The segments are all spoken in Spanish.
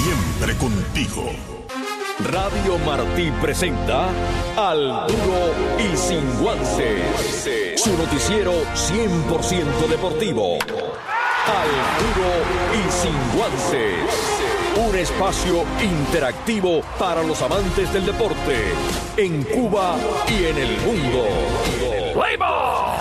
siempre contigo. Radio Martí presenta Al Duro y Sin Guances, su noticiero 100% deportivo. Al Duro y Sin Guances, un espacio interactivo para los amantes del deporte en Cuba y en el mundo. ¡Play-ball!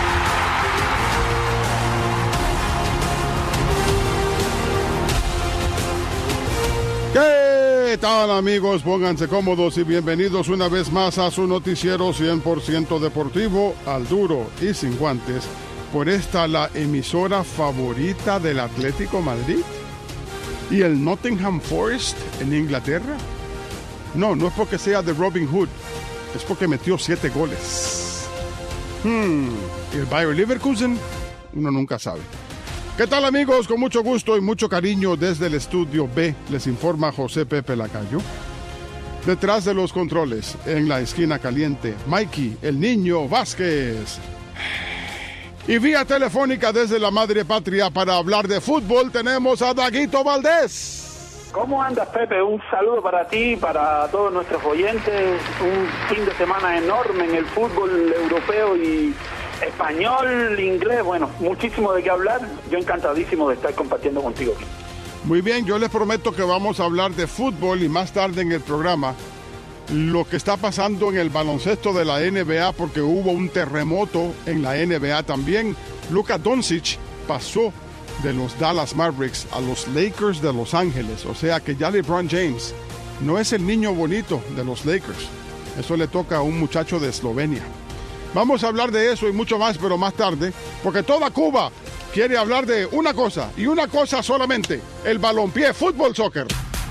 ¿Qué tal, amigos? Pónganse cómodos y bienvenidos una vez más a su noticiero 100% deportivo, Al Duro y Sin Guantes, por esta la emisora favorita del Atlético Madrid y el Nottingham Forest en Inglaterra. No es porque sea de Robin Hood, es porque metió 7 goles. ¿Y el Bayer Leverkusen? Uno nunca sabe. ¿Qué tal, amigos? Con mucho gusto y mucho cariño desde el estudio B, les informa José Pepe Lacayo. Detrás de los controles, en la esquina caliente, Mikey, el niño Vázquez. Y vía telefónica desde la madre patria para hablar de fútbol tenemos a Daguito Valdés. ¿Cómo andas, Pepe? Un saludo para ti, para todos nuestros oyentes. Un fin de semana enorme en el fútbol europeo y español, inglés, bueno, muchísimo de qué hablar. Yo encantadísimo de estar compartiendo contigo. Muy bien, yo les prometo que vamos a hablar de fútbol y más tarde en el programa lo que está pasando en el baloncesto de la NBA, porque hubo un terremoto en la NBA también. Luka Doncic pasó de los Dallas Mavericks a los Lakers de Los Ángeles, o sea que ya LeBron James no es el niño bonito de los Lakers. Eso le toca a un muchacho de Eslovenia. Vamos a hablar de eso y mucho más, pero más tarde, porque toda Cuba quiere hablar de una cosa, y una cosa solamente, el balompié, fútbol, soccer.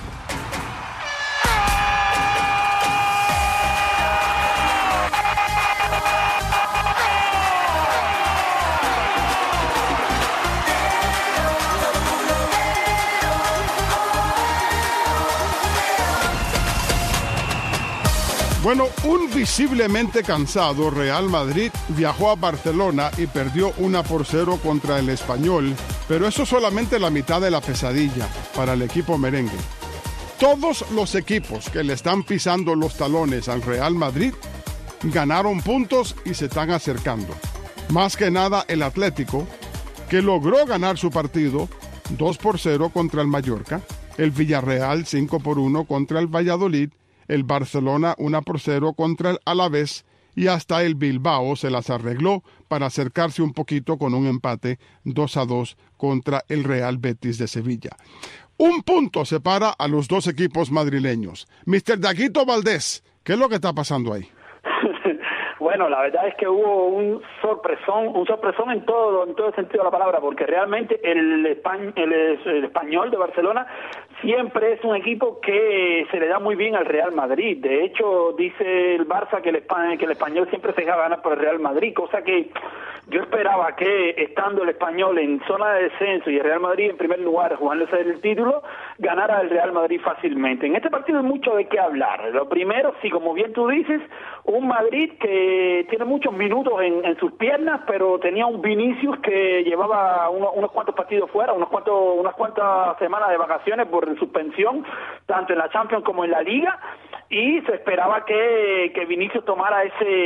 Bueno, un visiblemente cansado Real Madrid viajó a Barcelona y perdió 1-0 contra el Español, pero eso es solamente la mitad de la pesadilla para el equipo merengue. Todos los equipos que le están pisando los talones al Real Madrid ganaron puntos y se están acercando. Más que nada el Atlético, que logró ganar su partido 2-0 contra el Mallorca, el Villarreal 5-1 contra el Valladolid, el Barcelona 1-0 contra el Alavés y hasta el Bilbao se las arregló para acercarse un poquito con un empate 2-2 contra el Real Betis de Sevilla. Un punto separa a los dos equipos madrileños. Mr. Daguito Valdés, ¿qué es lo que está pasando ahí? Bueno, la verdad es que hubo un sorpresón en todo el sentido de la palabra, porque realmente el Español de Barcelona siempre es un equipo que se le da muy bien al Real Madrid. De hecho, dice el Barça que el Español siempre se deja ganar por el Real Madrid, cosa que yo esperaba que, estando el Español en zona de descenso y el Real Madrid en primer lugar jugándose el título, ganara el Real Madrid fácilmente. En este partido hay mucho de qué hablar. Lo primero, sí, como bien tú dices, un Madrid que tiene muchos minutos en sus piernas, pero tenía un Vinicius que llevaba unos cuantos partidos fuera, unas cuantas semanas de vacaciones por suspensión, tanto en la Champions como en la Liga, y se esperaba que Vinicius tomara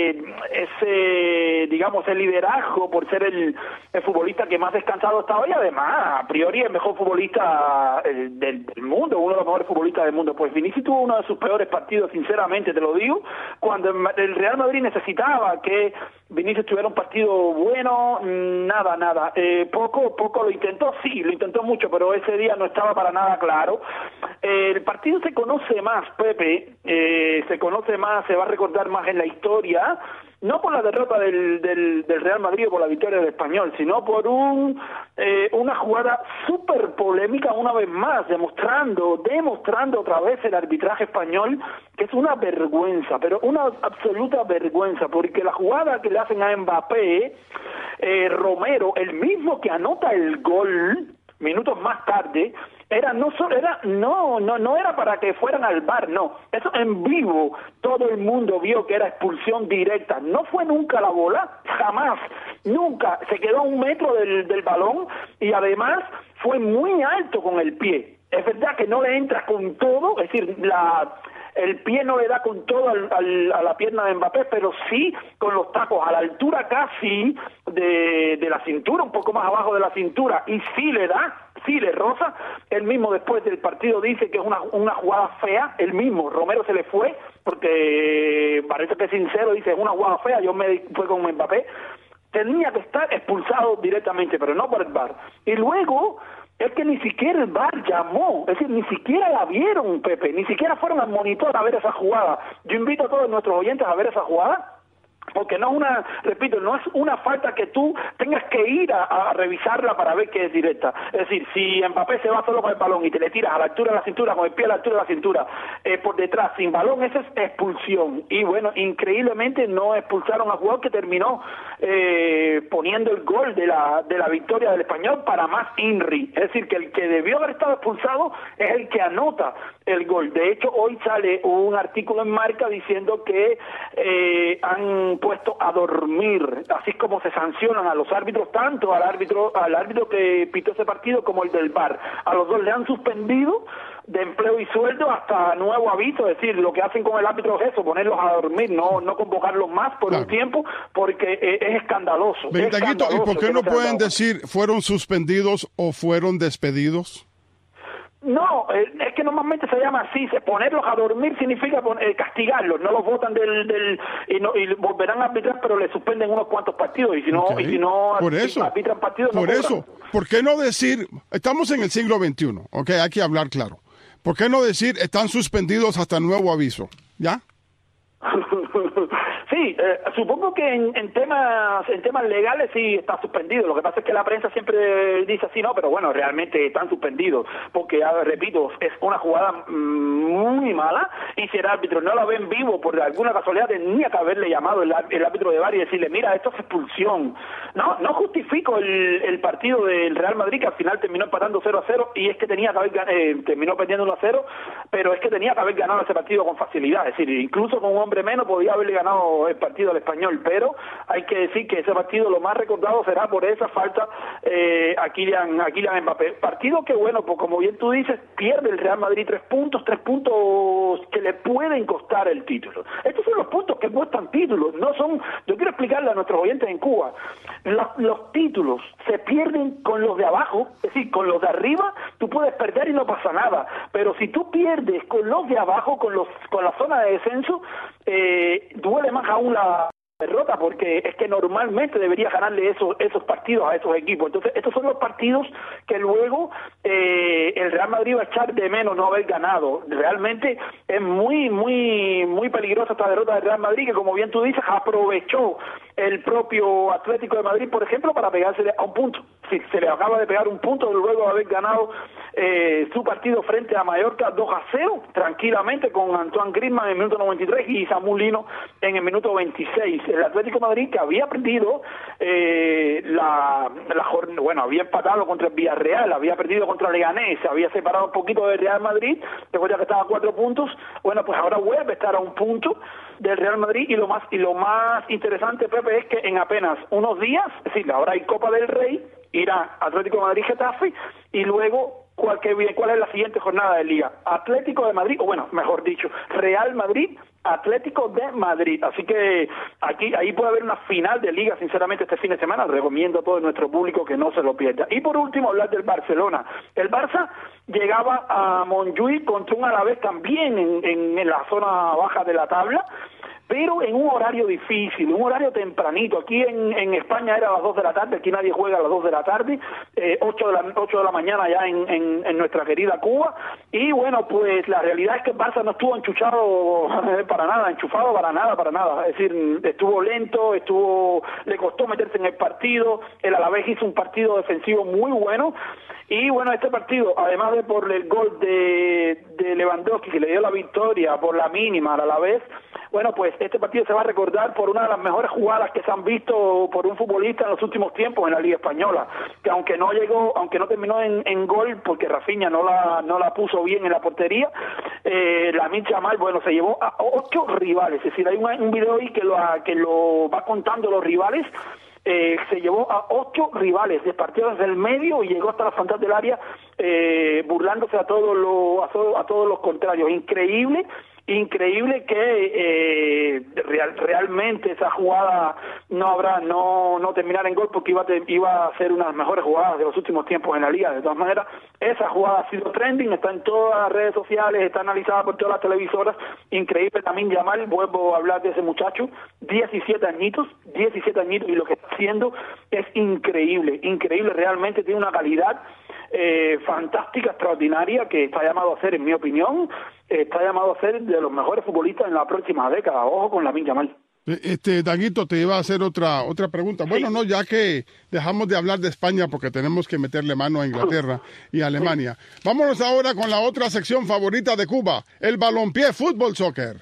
ese digamos, el liderazgo por ser el futbolista que más descansado estaba, y además, a priori, el mejor futbolista del mundo, uno de los mejores futbolistas del mundo. Pues Vinicius tuvo uno de sus peores partidos, sinceramente te lo digo, cuando el Real Madrid necesitaba que Vinicius tuviera un partido bueno, nada. Poco lo intentó, sí, lo intentó mucho, pero ese día no estaba para nada claro. El partido se conoce más, Pepe, se conoce más, se va a recordar más en la historia, no por la derrota del Real Madrid o por la victoria del Español, sino por una jugada súper polémica una vez más, demostrando otra vez el arbitraje español, que es una vergüenza, pero una absoluta vergüenza, porque la jugada que le hacen a Mbappé, Romero, el mismo que anota el gol minutos más tarde, no era para que fueran al VAR, no, eso en vivo todo el mundo vio que era expulsión directa, no fue nunca la bola, jamás, nunca, se quedó a 1 metro del balón y además fue muy alto con el pie. es verdad que no le entras con todo, es decir, el pie no le da con todo a la pierna de Mbappé, pero sí con los tacos a la altura casi de la cintura, un poco más abajo de la cintura, y sí le da, sí le roza. Él mismo después del partido dice que es una jugada fea, él mismo, Romero se le fue, porque parece que es sincero, dice, es una jugada fea, yo me fue con Mbappé, tenía que estar expulsado directamente, pero no por el VAR. Y luego, es que ni siquiera el VAR llamó, es decir, ni siquiera la vieron, Pepe, ni siquiera fueron al monitor a ver esa jugada. Yo invito a todos nuestros oyentes a ver esa jugada, porque no es una, repito, no es una falta que tú tengas que ir a revisarla para ver que es directa. Es decir, si Mbappé se va solo con el balón y te le tiras a la altura de la cintura, con el pie a la altura de la cintura, por detrás, sin balón, esa es expulsión. Y bueno, increíblemente no expulsaron al jugador que terminó poniendo el gol de la victoria del Español para más INRI. Es decir, que el que debió haber estado expulsado es el que anota el gol. De hecho, hoy sale un artículo en Marca diciendo que han puesto a dormir, así como se sancionan a los árbitros, tanto al árbitro que pitó ese partido como el del VAR. A los dos le han suspendido de empleo y sueldo hasta nuevo aviso. Es decir, lo que hacen con el árbitro es eso, ponerlos a dormir, no convocarlos más por un tiempo, porque es escandaloso. ¿Y por qué no pueden decir fueron suspendidos o fueron despedidos? No, es que normalmente se llama así, ponerlos a dormir significa castigarlos, no los votan y volverán a arbitrar, pero le suspenden unos cuantos partidos, y si no, por eso, arbitran partidos, por no eso, ¿por qué no decir, estamos en el siglo XXI, ok, hay que hablar claro, ¿por qué no decir están suspendidos hasta nuevo aviso? ¿Ya? Sí, supongo que en temas legales sí está suspendido. Lo que pasa es que la prensa siempre dice así, no, pero bueno, realmente están suspendidos, porque, repito, es una jugada muy mala, y si el árbitro no la ve en vivo, por alguna casualidad tenía que haberle llamado el árbitro de VAR y decirle, mira, esto es expulsión. No justifico el partido del Real Madrid, que al final terminó empatando 0-0, y es que tenía que haber terminó perdiendo 1-0, pero es que tenía que haber ganado ese partido con facilidad. Es decir, incluso con un hombre menos podía haberle ganado el partido al Español, pero hay que decir que ese partido lo más recordado será por esa falta a Kylian Mbappé. Partido que, bueno, pues como bien tú dices, pierde el Real Madrid 3 puntos que le pueden costar el título. Estos son los puntos que cuestan títulos, no son, yo quiero explicarle a nuestros oyentes en Cuba, los títulos se pierden con los de abajo, es decir, con los de arriba tú puedes perder y no pasa nada, pero si tú pierdes con los de abajo, con la zona de descenso, duele más aún la derrota, porque es que normalmente debería ganarle esos partidos a esos equipos. Entonces, estos son los partidos que luego el Real Madrid va a echar de menos no haber ganado. Realmente es muy, muy, muy peligrosa esta derrota del Real Madrid, que como bien tú dices, aprovechó el propio Atlético de Madrid, por ejemplo, para pegársele a un punto. Sí, se le acaba de pegar un punto luego de haber ganado su partido frente a Mallorca 2-0, tranquilamente, con Antoine Griezmann en el minuto 93 y Samu Lino en el minuto 26. El Atlético de Madrid, que había perdido había empatado contra el Villarreal, había perdido contra el Leganés, se había separado un poquito del Real Madrid, recuerda que estaba a 4 puntos, bueno, pues ahora vuelve a estar a un punto del Real Madrid, y lo más interesante, Pepe, es que en apenas unos días, es decir, ahora hay Copa del Rey, irá Atlético de Madrid-Getafe, y luego ¿cuál es la siguiente jornada de Liga? Atlético de Madrid, o bueno, mejor dicho, Real Madrid, Atlético de Madrid. Así que ahí puede haber una final de Liga, sinceramente, este fin de semana. Recomiendo a todo nuestro público que no se lo pierda. Y por último, hablar del Barcelona. El Barça llegaba a Montjuïc contra un Alavés también en la zona baja de la tabla, pero en un horario difícil, un horario tempranito. Aquí en España era a las 2 de la tarde, aquí nadie juega a las 2 de la tarde, 8 de la mañana ya en nuestra querida Cuba, y bueno, pues la realidad es que el Barça no estuvo enchufado para nada, es decir, estuvo lento, le costó meterse en el partido, el Alavés hizo un partido defensivo muy bueno, y bueno, este partido, además de por el gol de Lewandowski, que le dio la victoria por la mínima al Alavés, bueno, pues este partido se va a recordar por una de las mejores jugadas que se han visto por un futbolista en los últimos tiempos en la Liga Española, que aunque no terminó en gol, porque Rafinha no la puso bien en la portería, Lamine Yamal, bueno, se llevó a 8 rivales, es decir, hay un video ahí que lo va contando los rivales, se llevó a 8 rivales, despartió desde el medio y llegó hasta la frontal del área, burlándose a todos los contrarios. Increíble que realmente esa jugada no terminara en gol, porque iba a ser una de las mejores jugadas de los últimos tiempos en la liga. De todas maneras, esa jugada ha sido trending, está en todas las redes sociales, está analizada por todas las televisoras. Increíble también Yamal, vuelvo a hablar de ese muchacho, 17 añitos, y lo que está haciendo es increíble, realmente tiene una calidad fantástica, extraordinaria, que está llamado a ser, en mi opinión, a ser de los mejores futbolistas en la próxima década. Ojo con Lamine Yamal. Daguito, te iba a hacer otra pregunta. Bueno, Sí. no, ya que dejamos de hablar de España porque tenemos que meterle mano a Inglaterra y a Alemania. Vámonos ahora con la otra sección favorita de Cuba, el balompié, fútbol, soccer.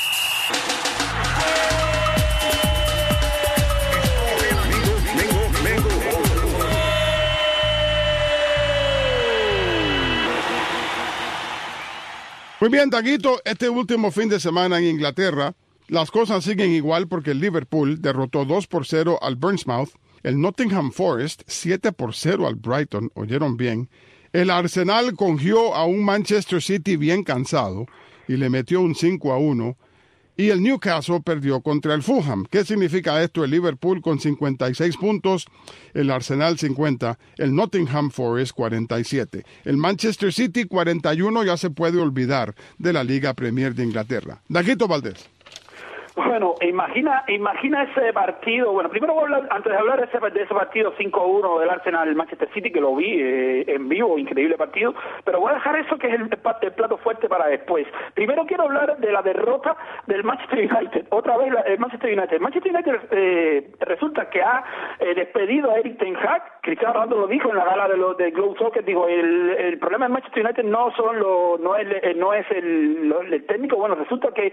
Muy bien, Daguito, este último fin de semana en Inglaterra, las cosas siguen igual porque el Liverpool derrotó 2-0 al Bournemouth, el Nottingham Forest 7-0 al Brighton, oyeron bien, el Arsenal cogió a un Manchester City bien cansado y le metió un 5-1, y el Newcastle perdió contra el Fulham. ¿Qué significa esto? El Liverpool con 56 puntos, el Arsenal 50, el Nottingham Forest 47. El Manchester City 41 ya se puede olvidar de la Liga Premier de Inglaterra. Daguito Valdés. Bueno, imagina ese partido. Bueno, primero voy a hablar, antes de hablar de ese partido 5-1 del Arsenal-Manchester City, que lo vi en vivo, increíble partido, pero voy a dejar eso, que es el plato fuerte, para después. Primero quiero hablar de la derrota del Manchester United. Otra vez el Manchester United. Manchester United resulta que ha despedido a Erik ten Hag. Cristiano Ronaldo lo dijo en la gala de Globe Soccer, dijo, el problema del Manchester United no es el técnico. Bueno, resulta que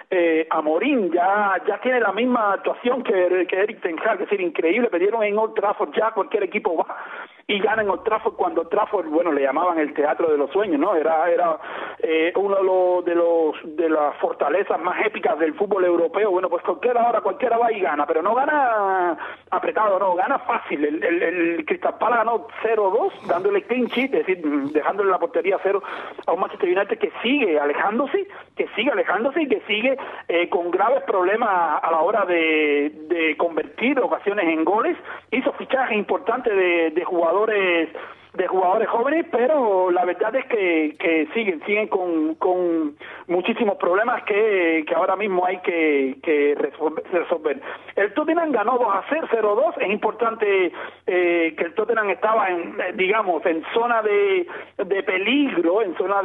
Amorim ya tiene la misma actuación que Erik ten Hag, es decir, increíble. Perdieron en Old Trafford, ya cualquier equipo va y gana en Old Trafford, cuando Old Trafford, bueno, le llamaban el teatro de los sueños, ¿no? Era uno de las fortalezas más épicas del fútbol europeo. Bueno, pues cualquiera va y gana, pero no gana apretado, no, gana fácil. El Crystal Palace ganó 0-2, dándole clean sheet, es decir, dejándole la portería 0 a un Manchester United que sigue alejándose y que sigue con graves problemas a la hora de convertir ocasiones en goles. Hizo fichajes importantes de jugadores jóvenes, pero la verdad es que siguen con muchísimos problemas que ahora mismo hay que resolver. El Tottenham ganó 0-2. Es importante que el Tottenham estaba en zona de peligro, en zona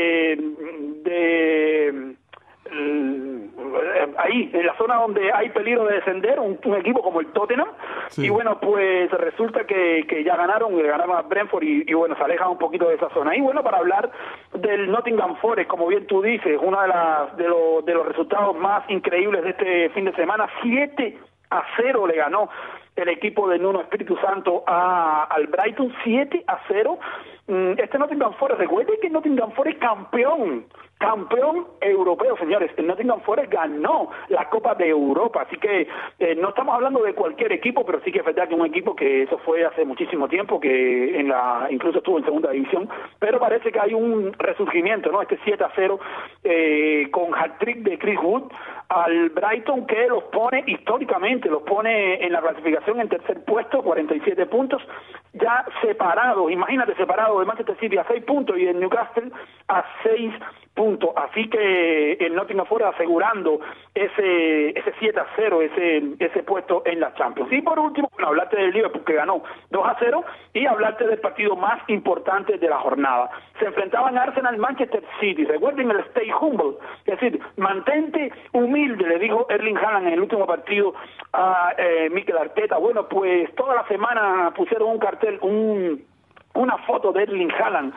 ahí, en la zona donde hay peligro de descender, un equipo como el Tottenham, sí. Y bueno, pues resulta que ya le ganaron a Brentford y bueno, se alejan un poquito de esa zona. Y bueno, para hablar del Nottingham Forest, como bien tú dices, uno de los resultados más increíbles de este fin de semana, 7-0 le ganó el equipo de Nuno Espíritu Santo al Brighton, 7-0. Este Nottingham Forest, recuerden que Nottingham Forest campeón europeo, señores. El Nottingham Forest ganó la Copa de Europa, así que no estamos hablando de cualquier equipo, pero sí que es verdad que un equipo que eso fue hace muchísimo tiempo, que incluso estuvo en segunda división, pero parece que hay un resurgimiento, ¿no? Este 7-0 con hat-trick de Chris Wood al Brighton, que los pone en la clasificación en tercer puesto, 47 puntos, ya separado, imagínate, separado de Manchester City a 6 puntos y el Newcastle a 6 puntos. Así que el Nottingham Forest asegurando ese 7-0, ese puesto en la Champions. Y por último, bueno, hablarte del Liverpool, que ganó 2-0, y hablarte del partido más importante de la jornada. Se enfrentaban Arsenal-Manchester City. Recuerden el stay humble, es decir, mantente humilde, le dijo Erling Haaland en el último partido a Mikel Arteta. Bueno, pues toda la semana pusieron un cartel, una foto de Erling Haaland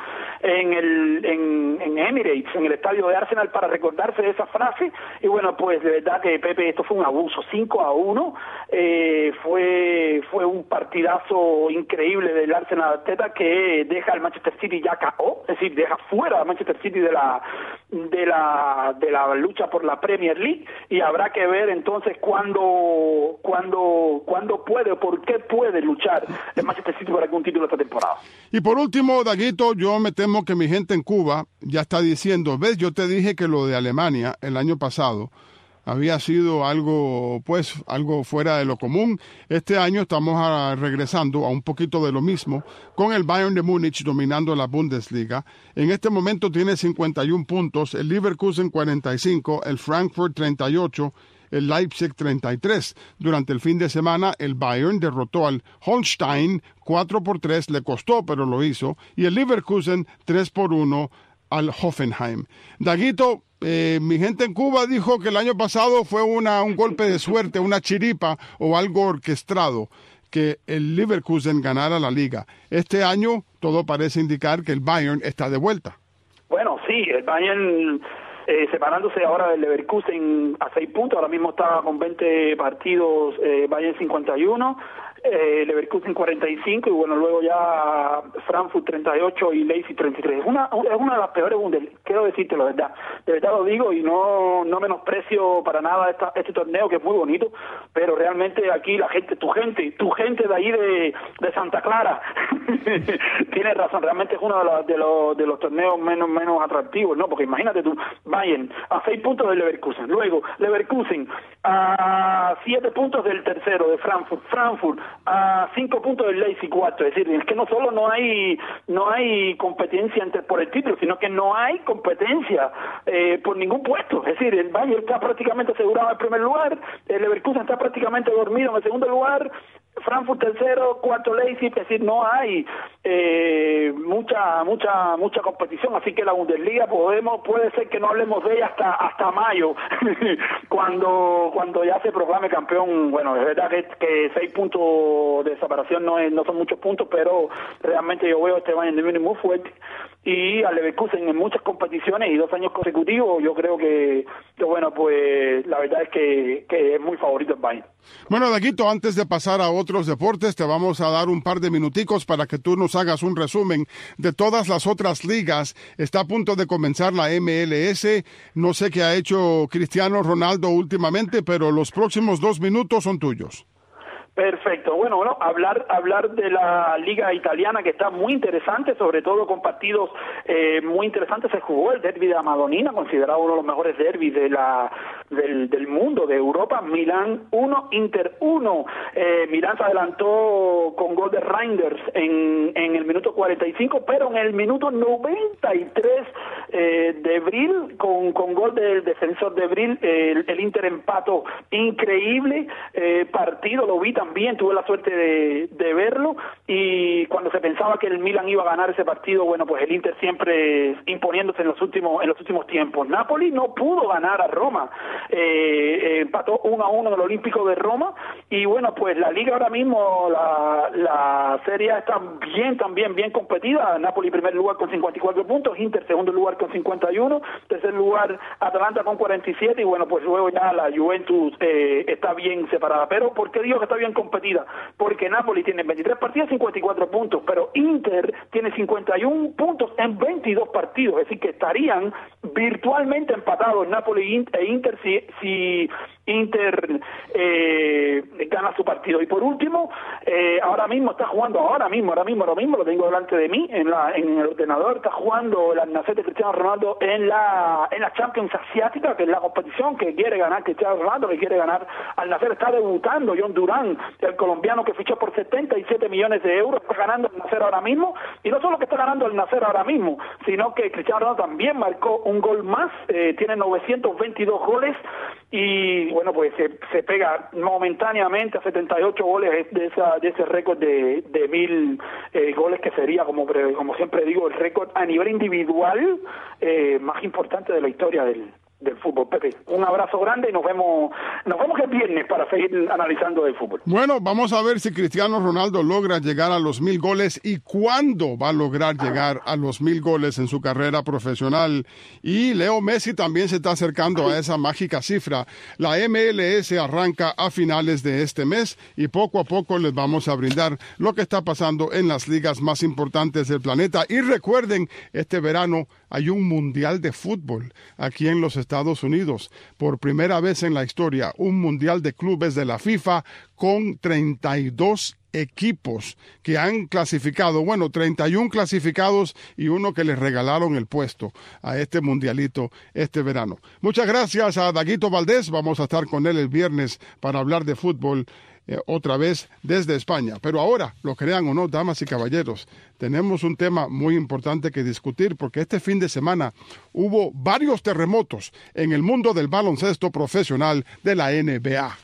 en Emirates, en el estadio de Arsenal, para recordarse de esa frase. Y bueno, pues de verdad que, Pepe, esto fue un abuso. 5-1, fue un partidazo increíble del Arsenal Arteta, que deja al Manchester City ya KO, es decir, deja fuera al Manchester City de de la lucha por la Premier League, y habrá que ver entonces cuándo puede, por qué puede luchar el Manchester City por algún título esta temporada. Y por último, Daguito, yo me temo que mi gente en Cuba ya está diciendo, ves, yo te dije que lo de Alemania el año pasado había sido algo fuera de lo común. Este año estamos regresando a un poquito de lo mismo, con el Bayern de Múnich dominando la Bundesliga. En este momento tiene 51 puntos, el Leverkusen 45, el Frankfurt 38, el Leipzig 33. Durante el fin de semana, el Bayern derrotó al Holstein 4-3, le costó, pero lo hizo, y el Leverkusen 3-1 al Hoffenheim. Daguito, mi gente en Cuba dijo que el año pasado fue un golpe de suerte, una chiripa o algo orquestado, que el Leverkusen ganara la liga. Este año todo parece indicar que el Bayern está de vuelta. Bueno, sí, el Bayern separándose ahora del Leverkusen a 6 puntos, ahora mismo está con 20 partidos, Bayern 51, Leverkusen 45 y bueno, luego ya Frankfurt 38 y Leipzig 33. Es una de las peores Bundesliga, quiero decírtelo, de verdad lo digo, y no menosprecio para nada este torneo, que es muy bonito, pero realmente aquí la gente, tu gente de ahí de Santa Clara tiene razón, realmente es uno de los torneos menos atractivos, ¿no? Porque imagínate tú, Bayern a 6 puntos del Leverkusen, luego Leverkusen a 7 puntos del tercero de Frankfurt a 5 puntos del Leipzig 4, es decir, es que no solo no hay competencia por el título, sino que no hay competencia por ningún puesto, es decir, el Bayern está prácticamente asegurado en el primer lugar, el Leverkusen está prácticamente dormido en el segundo lugar, Frankfurt tercero, cuarto Leipzig, es decir, no hay mucha competición, así que la Bundesliga puede ser que no hablemos de ella hasta mayo, cuando ya se proclame campeón. Bueno, es verdad que 6 puntos de separación no son muchos puntos, pero realmente yo veo este Bayern de Múnich muy fuerte, y al Leverkusen en muchas competiciones y 2 años consecutivos. Yo creo que bueno, pues la verdad es que es muy favorito el Bayern. Bueno, Daguito, antes de pasar a otros deportes, te vamos a dar un par de minuticos para que tú nos hagas un resumen de todas las otras ligas. Está a punto de comenzar la MLS. No sé qué ha hecho Cristiano Ronaldo últimamente, pero los próximos 2 minutos son tuyos. Perfecto. Bueno, hablar de la liga italiana, que está muy interesante, sobre todo con partidos muy interesantes. Se jugó el derbi de la Madonnina, considerado uno de los mejores derbis del mundo, de Europa. Milán 1, Inter 1. Milán se adelantó con gol de Reinders en el minuto 45, pero en el minuto 93 de Bril, con gol del defensor de Bril, el Inter empató. Increíble partido, lo vi también, tuve la suerte de verlo, y cuando se pensaba que el Milan iba a ganar ese partido, bueno, pues el Inter siempre imponiéndose en los últimos tiempos. Napoli no pudo ganar a Roma, empató 1-1 en el Olímpico de Roma, y bueno, pues la liga ahora mismo, la Serie A está bien competida. Napoli primer lugar con 54 puntos, Inter segundo lugar con 51, tercer lugar Atalanta con 47, y bueno, pues luego ya la Juventus está bien separada. Pero ¿por qué digo que está bien competida? Porque Napoli tiene 23 partidos, 54 puntos, pero Inter tiene 51 puntos en 22 partidos, es decir, que estarían virtualmente empatados Napoli e Inter si Inter gana su partido. Y por último, ahora mismo está jugando, ahora mismo lo tengo delante de mí en el ordenador, está jugando el Al-Nassr de Cristiano Ronaldo en la Champions Asiática, que es la competición que quiere ganar Cristiano Ronaldo, que quiere ganar Al-Nassr. Está debutando John Durán, el colombiano que fichó por 77 millones de euros, está ganando el Al-Nassr ahora mismo, y no solo que está ganando el Al-Nassr ahora mismo, sino que Cristiano Ronaldo también marcó un gol más, tiene 922 goles, y bueno, pues se pega momentáneamente a 78 goles de ese récord de 1000 goles, que sería, como siempre digo, el récord a nivel individual más importante de la historia del fútbol. Pepe, un abrazo grande y nos vemos el viernes para seguir analizando el fútbol. Bueno, vamos a ver si Cristiano Ronaldo logra llegar a los 1000 goles y cuándo va a lograr llegar a los 1000 goles en su carrera profesional. Y Leo Messi también se está acercando a esa mágica cifra. La MLS arranca a finales de este mes y poco a poco les vamos a brindar lo que está pasando en las ligas más importantes del planeta. Y recuerden, este verano hay un mundial de fútbol aquí en los Estados Unidos. Por primera vez en la historia, un mundial de clubes de la FIFA con 32 equipos que han clasificado, 31 clasificados y uno que les regalaron el puesto a este mundialito este verano. Muchas gracias a Daguito Valdés, vamos a estar con él el viernes para hablar de fútbol otra vez desde España. Pero ahora, lo crean o no, damas y caballeros, tenemos un tema muy importante que discutir porque este fin de semana hubo varios terremotos en el mundo del baloncesto profesional de la NBA.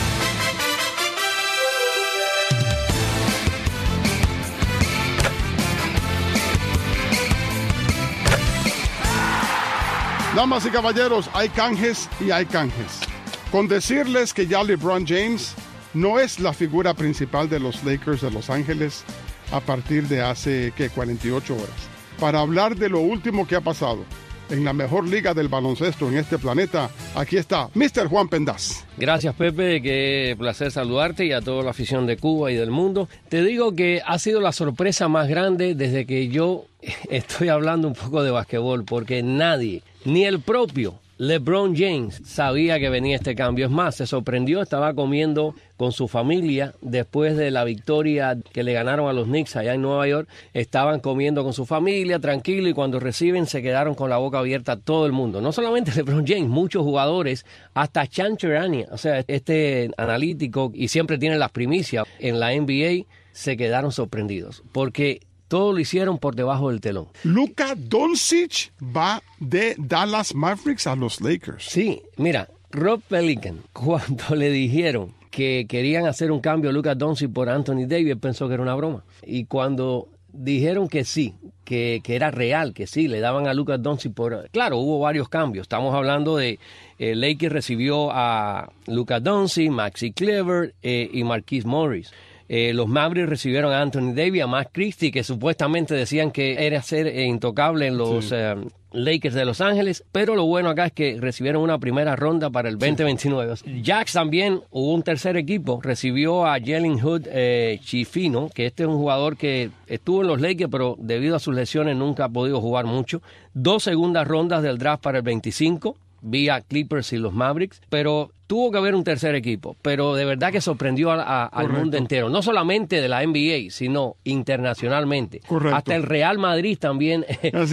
Damas y caballeros, hay canjes y hay canjes. Con decirles que ya LeBron James no es la figura principal de los Lakers de Los Ángeles a partir de hace, 48 horas. Para hablar de lo último que ha pasado en la mejor liga del baloncesto en este planeta, aquí está Mr. Juan Pendaz. Gracias, Pepe, qué placer saludarte y a toda la afición de Cuba y del mundo. Te digo que ha sido la sorpresa más grande desde que yo estoy hablando un poco de basquetbol, porque nadie, ni el propio LeBron James, sabía que venía este cambio. Es más, se sorprendió, estaba comiendo con su familia después de la victoria que le ganaron a los Knicks allá en Nueva York. Estaban comiendo con su familia, tranquilo, y cuando reciben se quedaron con la boca abierta todo el mundo. No solamente LeBron James, muchos jugadores, hasta Chan Cherania, o sea, este analítico, y siempre tiene las primicias en la NBA, se quedaron sorprendidos, porque todo lo hicieron por debajo del telón. Luka Doncic va de Dallas Mavericks a los Lakers. Sí, mira, Rob Pelinka, cuando le dijeron que querían hacer un cambio a Luka Doncic por Anthony Davis, pensó que era una broma. Y cuando dijeron que sí, que era real, que sí, le daban a Luka Doncic por... Claro, hubo varios cambios. Estamos hablando de... Lakers recibió a Luka Doncic, Maxi Kleber y Marquise Morris. Los Mavericks recibieron a Anthony Davis, a Max Christie, que supuestamente decían que era ser intocable en los Lakers de Los Ángeles, pero lo bueno acá es que recibieron una primera ronda para el 2029. Jacks también, hubo un tercer equipo, recibió a Jalen Hood Chifino, que este es un jugador que estuvo en los Lakers, pero debido a sus lesiones nunca ha podido jugar mucho. 2 segundas rondas del draft para el 25, vía Clippers y los Mavericks, pero tuvo que haber un tercer equipo, pero de verdad que sorprendió al mundo entero, no solamente de la NBA, sino internacionalmente. Correcto. Hasta el Real Madrid también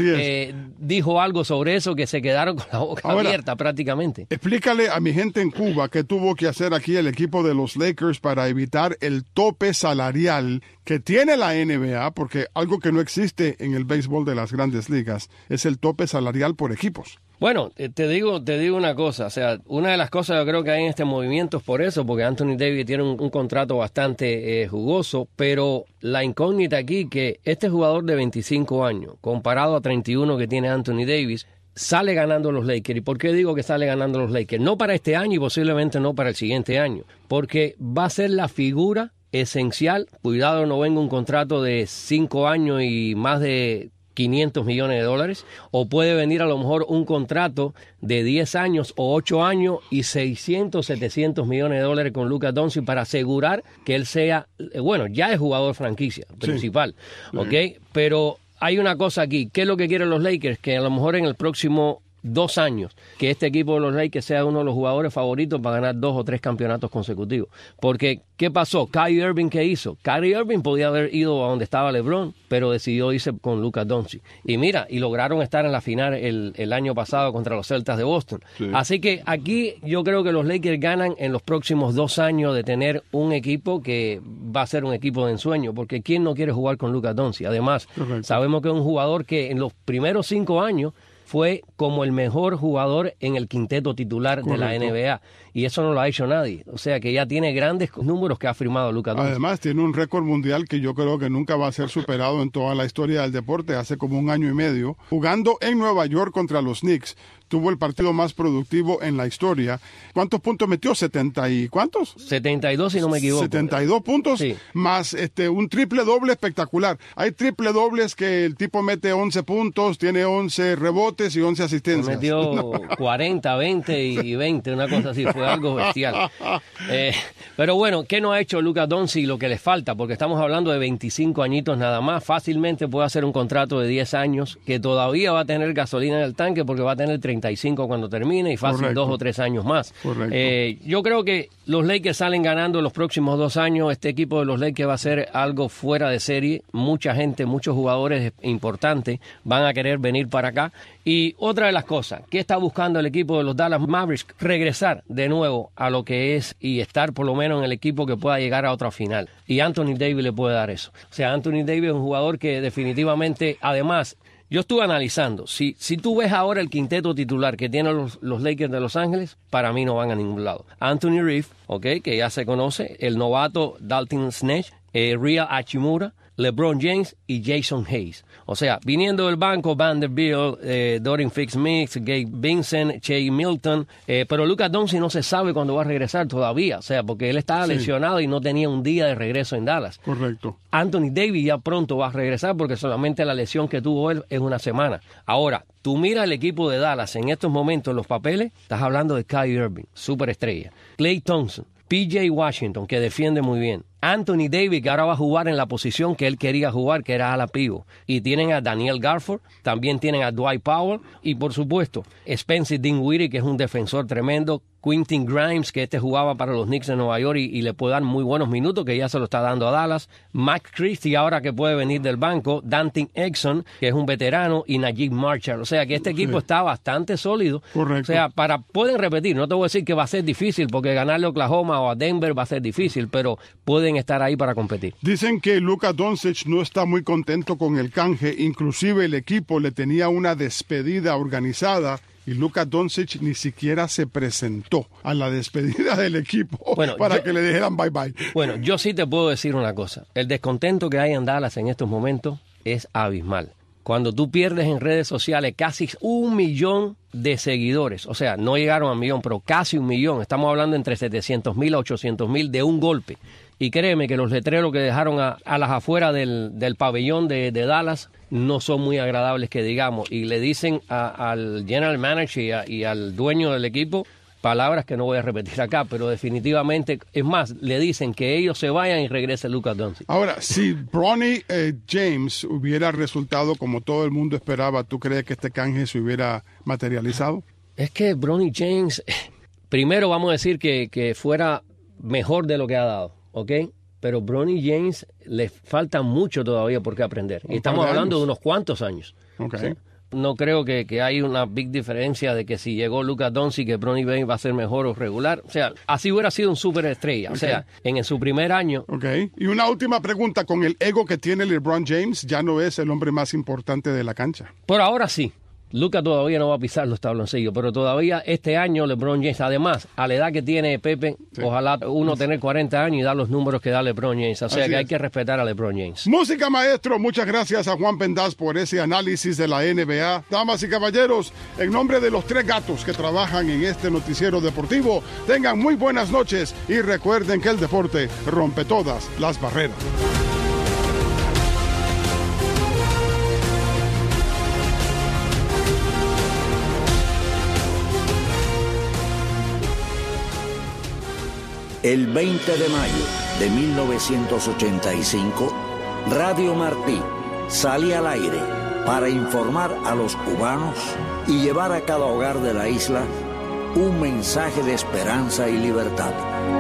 dijo algo sobre eso, que se quedaron con la boca abierta prácticamente. Explícale a mi gente en Cuba qué tuvo que hacer aquí el equipo de los Lakers para evitar el tope salarial que tiene la NBA, porque algo que no existe en el béisbol de las grandes ligas es el tope salarial por equipos. Bueno, te digo una cosa, o sea, una de las cosas yo creo que hay en este movimiento es por eso, porque Anthony Davis tiene un contrato bastante jugoso, pero la incógnita aquí que este jugador de 25 años, comparado a 31 que tiene Anthony Davis, sale ganando los Lakers. ¿Y por qué digo que sale ganando los Lakers? No para este año y posiblemente no para el siguiente año, porque va a ser la figura esencial. Cuidado, no venga un contrato de 5 años y más de $500 millones, o puede venir a lo mejor un contrato de 10 años o 8 años y $600, $700 millones con Luka Doncic para asegurar que él sea, ya es jugador franquicia principal, ¿ok? Pero hay una cosa aquí, ¿qué es lo que quieren los Lakers? Que a lo mejor en el próximo 2 años, que este equipo de los Lakers sea uno de los jugadores favoritos para ganar 2 o 3 campeonatos consecutivos. Porque, ¿qué pasó? Kyrie Irving, ¿qué hizo? Kyrie Irving podía haber ido a donde estaba LeBron, pero decidió irse con Luka Doncic. Y mira, y lograron estar en la final el año pasado contra los Celtics de Boston. Sí. Así que aquí yo creo que los Lakers ganan en los próximos 2 años de tener un equipo que va a ser un equipo de ensueño, porque ¿quién no quiere jugar con Luka Doncic? Además, sabemos que es un jugador que en los primeros 5 años fue como el mejor jugador en el quinteto titular de la NBA. Y eso no lo ha hecho nadie. O sea que ya tiene grandes números que ha firmado Luka Doncic. Además, tiene un récord mundial que yo creo que nunca va a ser superado en toda la historia del deporte. Hace como 1 año y medio, jugando en Nueva York contra los Knicks, tuvo el partido más productivo en la historia. ¿Cuántos puntos metió? ¿70 y cuántos? 72, si no me equivoco. 72 puntos, sí. Más un triple doble espectacular. Hay triple dobles que el tipo mete 11 puntos, tiene 11 rebotes y 11 asistencias. Metió 40, 20 y 20, una cosa así, fue algo bestial. Pero bueno, ¿qué no ha hecho Luka Doncic? Lo que le falta, porque estamos hablando de 25 añitos nada más, fácilmente puede hacer un contrato de 10 años, que todavía va a tener gasolina en el tanque, porque va a tener 35 cuando termine, y fácil. Correcto. 2 o 3 años más. Yo creo que los Lakers salen ganando los próximos 2 años. Este equipo de los Lakers va a ser algo fuera de serie. Mucha gente, muchos jugadores importantes van a querer venir para acá. Y otra de las cosas, ¿qué está buscando el equipo de los Dallas Mavericks? Regresar de nuevo a lo que es y estar por lo menos en el equipo que pueda llegar a otra final. Y Anthony Davis le puede dar eso. O sea, Anthony Davis es un jugador que definitivamente, además, yo estuve analizando, si tú ves ahora el quinteto titular que tienen los Lakers de Los Ángeles, para mí no van a ningún lado. Anthony Reeves, que ya se conoce, el novato Dalton Snedge, Rhea Hachimura, LeBron James y Jason Hayes. O sea, viniendo del banco, Vanderbilt, Dorian Finney-Smith, Gabe Vincent, Shea Milton, pero Luka Doncic no se sabe cuándo va a regresar todavía, o sea, porque él estaba lesionado y no tenía un día de regreso en Dallas. Correcto. Anthony Davis ya pronto va a regresar porque solamente la lesión que tuvo él es una semana. Ahora, tú miras el equipo de Dallas en estos momentos, los papeles, estás hablando de Kyrie Irving, superestrella, Klay Thompson, P.J. Washington, que defiende muy bien. Anthony Davis, que ahora va a jugar en la posición que él quería jugar, que era ala pivot. Y tienen a Daniel Gafford, también tienen a Dwight Powell, y por supuesto, Spencer Dinwiddie, que es un defensor tremendo, Quentin Grimes, que jugaba para los Knicks de Nueva York y le puede dar muy buenos minutos, que ya se lo está dando a Dallas. Mike Christie, ahora que puede venir del banco. Dante Exum, que es un veterano, y Najee Marshall. O sea, que este equipo está bastante sólido. Correcto. O sea, pueden repetir, no te voy a decir que va a ser difícil, porque ganarle a Oklahoma o a Denver va a ser difícil, pero pueden estar ahí para competir. Dicen que Luka Doncic no está muy contento con el canje, inclusive el equipo le tenía una despedida organizada y Luka Doncic ni siquiera se presentó a la despedida del equipo que le dijeran bye bye. Bueno, yo sí te puedo decir una cosa, el descontento que hay en Dallas en estos momentos es abismal. Cuando tú pierdes en redes sociales casi 1 millón de seguidores, o sea, no llegaron a 1 millón, pero casi 1 millón, estamos hablando entre 700,000 a 800,000 de un golpe. Y créeme que los letreros que dejaron a las afueras del pabellón de Dallas no son muy agradables, que digamos. Y le dicen al general manager y al dueño del equipo palabras que no voy a repetir acá, pero definitivamente, es más, le dicen que ellos se vayan y regrese Luka Doncic. Ahora, si Bronny James hubiera resultado como todo el mundo esperaba, ¿tú crees que este canje se hubiera materializado? Es que Bronny James, primero vamos a decir que fuera mejor de lo que ha dado, ¿ok? Pero Bronny James le falta mucho todavía por qué aprender. Y estamos hablando de unos cuantos años. Okay. ¿Sí? No creo que hay una big diferencia de que si llegó Luka Doncic, que Bronny James va a ser mejor o regular. O sea, así hubiera sido un superestrella. O sea, en su primer año. Okay. Y una última pregunta, con el ego que tiene LeBron James, ¿ya no es el hombre más importante de la cancha? Por ahora sí. Luka todavía no va a pisar los tabloncillos, pero todavía este año LeBron James, además, a la edad que tiene Pepe, ojalá uno tener 40 años y dar los números que da LeBron James. O sea que hay que respetar a LeBron James. Música, maestro. Muchas gracias a Juan Pendas por ese análisis de la NBA. Damas y caballeros, en nombre de los 3 gatos que trabajan en este noticiero deportivo, tengan muy buenas noches y recuerden que el deporte rompe todas las barreras. El 20 de mayo de 1985, Radio Martí sale al aire para informar a los cubanos y llevar a cada hogar de la isla un mensaje de esperanza y libertad.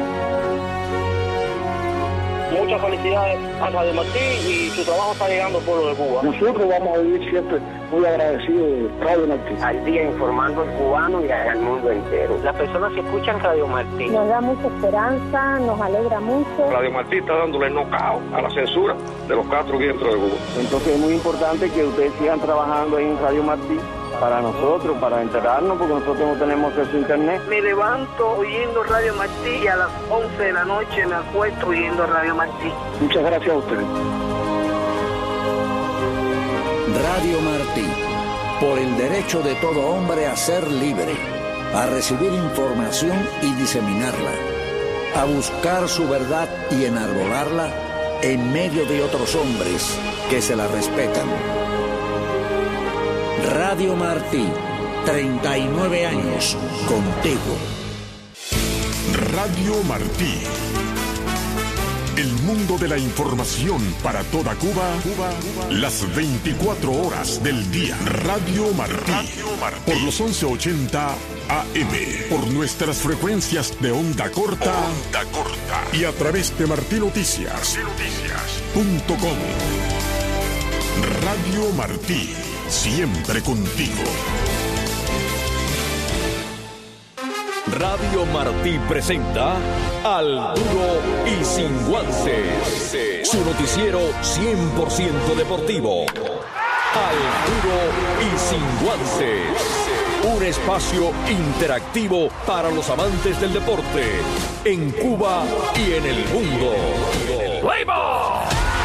Muchas felicidades a Radio Martí y su trabajo está llegando al pueblo de Cuba. Nosotros vamos a vivir siempre muy agradecidos de Radio Martí. Al día informando al cubano y al mundo entero. Las personas que escuchan Radio Martí nos da mucha esperanza, nos alegra mucho. Radio Martí está dándole knockout a la censura de los 4 vientos de Cuba. Entonces es muy importante que ustedes sigan trabajando ahí en Radio Martí para nosotros, para enterarnos, porque nosotros no tenemos acceso a internet. Me levanto oyendo Radio Martí y a las 11 de la noche me acuesto oyendo Radio Martí. Muchas gracias a ustedes. Radio Martí, por el derecho de todo hombre a ser libre, a recibir información y diseminarla, a buscar su verdad y enarbolarla en medio de otros hombres que se la respetan. Radio Martí, 39 años contigo. Radio Martí. El mundo de la información para toda Cuba, las 24 horas del día. Radio Martí. Por los 1180 AM. Por nuestras frecuencias de onda corta. Y a través de martinoticias.com. Radio Martí. Siempre contigo. Radio Martí presenta Al Duro y Sin Guantes, su noticiero 100% deportivo. Al Duro y Sin Guantes, un espacio interactivo para los amantes del deporte en Cuba y en el mundo. ¡Play-ball!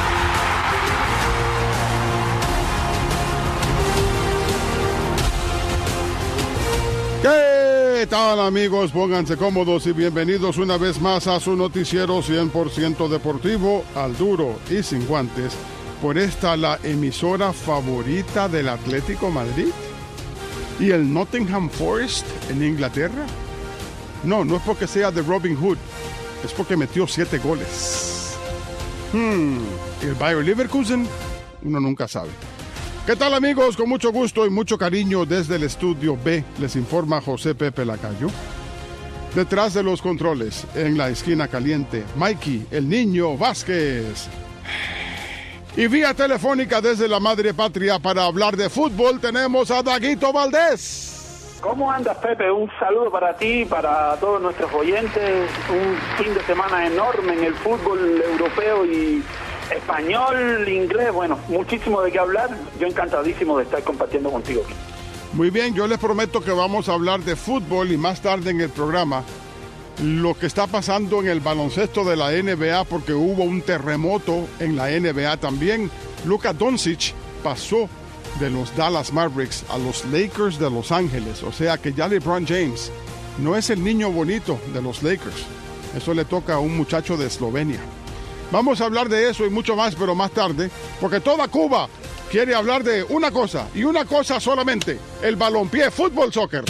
¿Qué tal, amigos? Pónganse cómodos y bienvenidos una vez más a su noticiero 100% deportivo, Al Duro y Sin Guantes, por esta la emisora favorita del Atlético Madrid y el Nottingham Forest en Inglaterra. No es porque sea de Robin Hood, es porque metió 7 goles. El Bayer Leverkusen, uno nunca sabe. ¿Qué tal, amigos? Con mucho gusto y mucho cariño desde el estudio B, les informa José Pepe Lacayo. Detrás de los controles, en la esquina caliente, Mikey, el niño Vázquez. Y vía telefónica desde la madre patria para hablar de fútbol tenemos a Daguito Valdés. ¿Cómo andas, Pepe? Un saludo para ti, para todos nuestros oyentes. Un fin de semana enorme en el fútbol europeo y español, inglés, bueno, muchísimo de qué hablar. Yo encantadísimo de estar compartiendo contigo. Muy bien, yo les prometo que vamos a hablar de fútbol y más tarde en el programa lo que está pasando en el baloncesto de la NBA, porque hubo un terremoto en la NBA también. Luka Doncic pasó de los Dallas Mavericks a los Lakers de Los Ángeles, o sea que ya LeBron James no es el niño bonito de los Lakers. Eso le toca a un muchacho de Eslovenia. Vamos a hablar de eso y mucho más, pero más tarde, porque toda Cuba quiere hablar de una cosa, y una cosa solamente, el balompié, fútbol, soccer.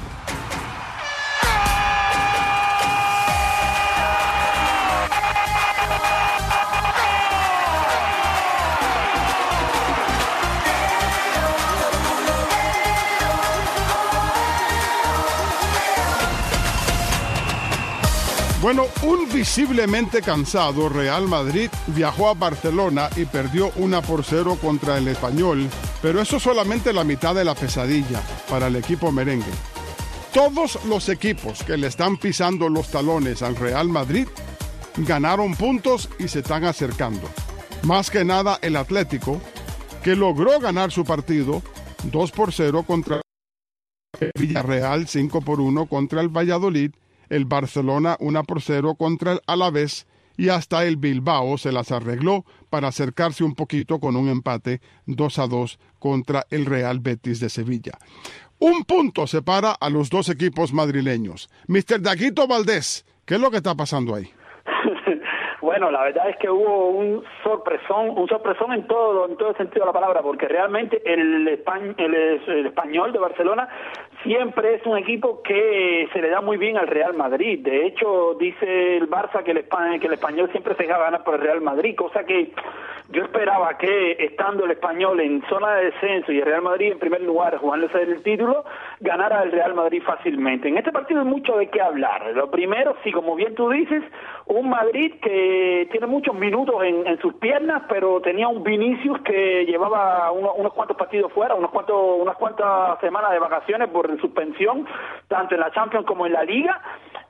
Bueno, un visiblemente cansado Real Madrid viajó a Barcelona y perdió 1-0 contra el Español, pero eso es solamente la mitad de la pesadilla para el equipo merengue. Todos los equipos que le están pisando los talones al Real Madrid ganaron puntos y se están acercando. Más que nada el Atlético, que logró ganar su partido 2-0 contra el Villarreal, 5-1 contra el Valladolid, el Barcelona 1-0 contra el Alavés y hasta el Bilbao se las arregló para acercarse un poquito con un empate 2-2 contra el Real Betis de Sevilla. Un punto separa a los dos equipos madrileños. Mr. Daguito Valdés, ¿qué es lo que está pasando ahí? Bueno, la verdad es que hubo un sorpresón en todo el sentido de la palabra, porque realmente el Español de Barcelona siempre es un equipo que se le da muy bien al Real Madrid. De hecho, dice el Barça que el Español siempre se deja ganar por el Real Madrid, cosa que yo esperaba que, estando el Español en zona de descenso y el Real Madrid en primer lugar jugándose el título, ganara el Real Madrid fácilmente. En este partido hay mucho de qué hablar. Lo primero, sí, como bien tú dices, un Madrid que tiene muchos minutos en sus piernas, pero tenía un Vinicius que llevaba unos cuantos partidos fuera, unas cuantas semanas de vacaciones por suspensión, tanto en la Champions como en la Liga.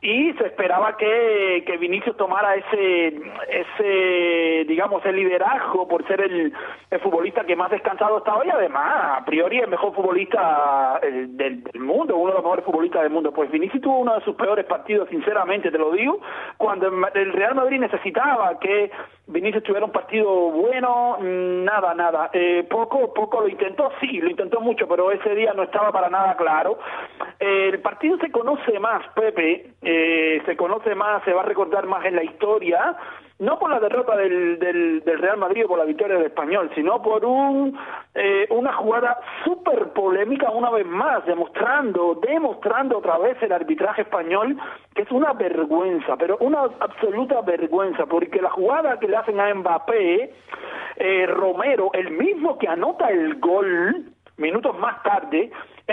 y se esperaba que Vinicius tomara ese digamos, el liderazgo por ser el futbolista que más descansado estaba y además, a priori, el mejor futbolista del mundo, uno de los mejores futbolistas del mundo. Pues Vinicius tuvo uno de sus peores partidos, sinceramente, te lo digo, cuando el Real Madrid necesitaba que Vinicius tuviera un partido bueno, nada. Poco lo intentó, sí, lo intentó mucho, pero ese día no estaba para nada claro. El partido se conoce más, Pepe, se conoce más, se va a recordar más en la historia, no por la derrota del Real Madrid o por la victoria del Español, sino por una jugada súper polémica una vez más, demostrando otra vez el arbitraje español, que es una vergüenza, pero una absoluta vergüenza, porque la jugada que le hacen a Mbappé, Romero, el mismo que anota el gol minutos más tarde,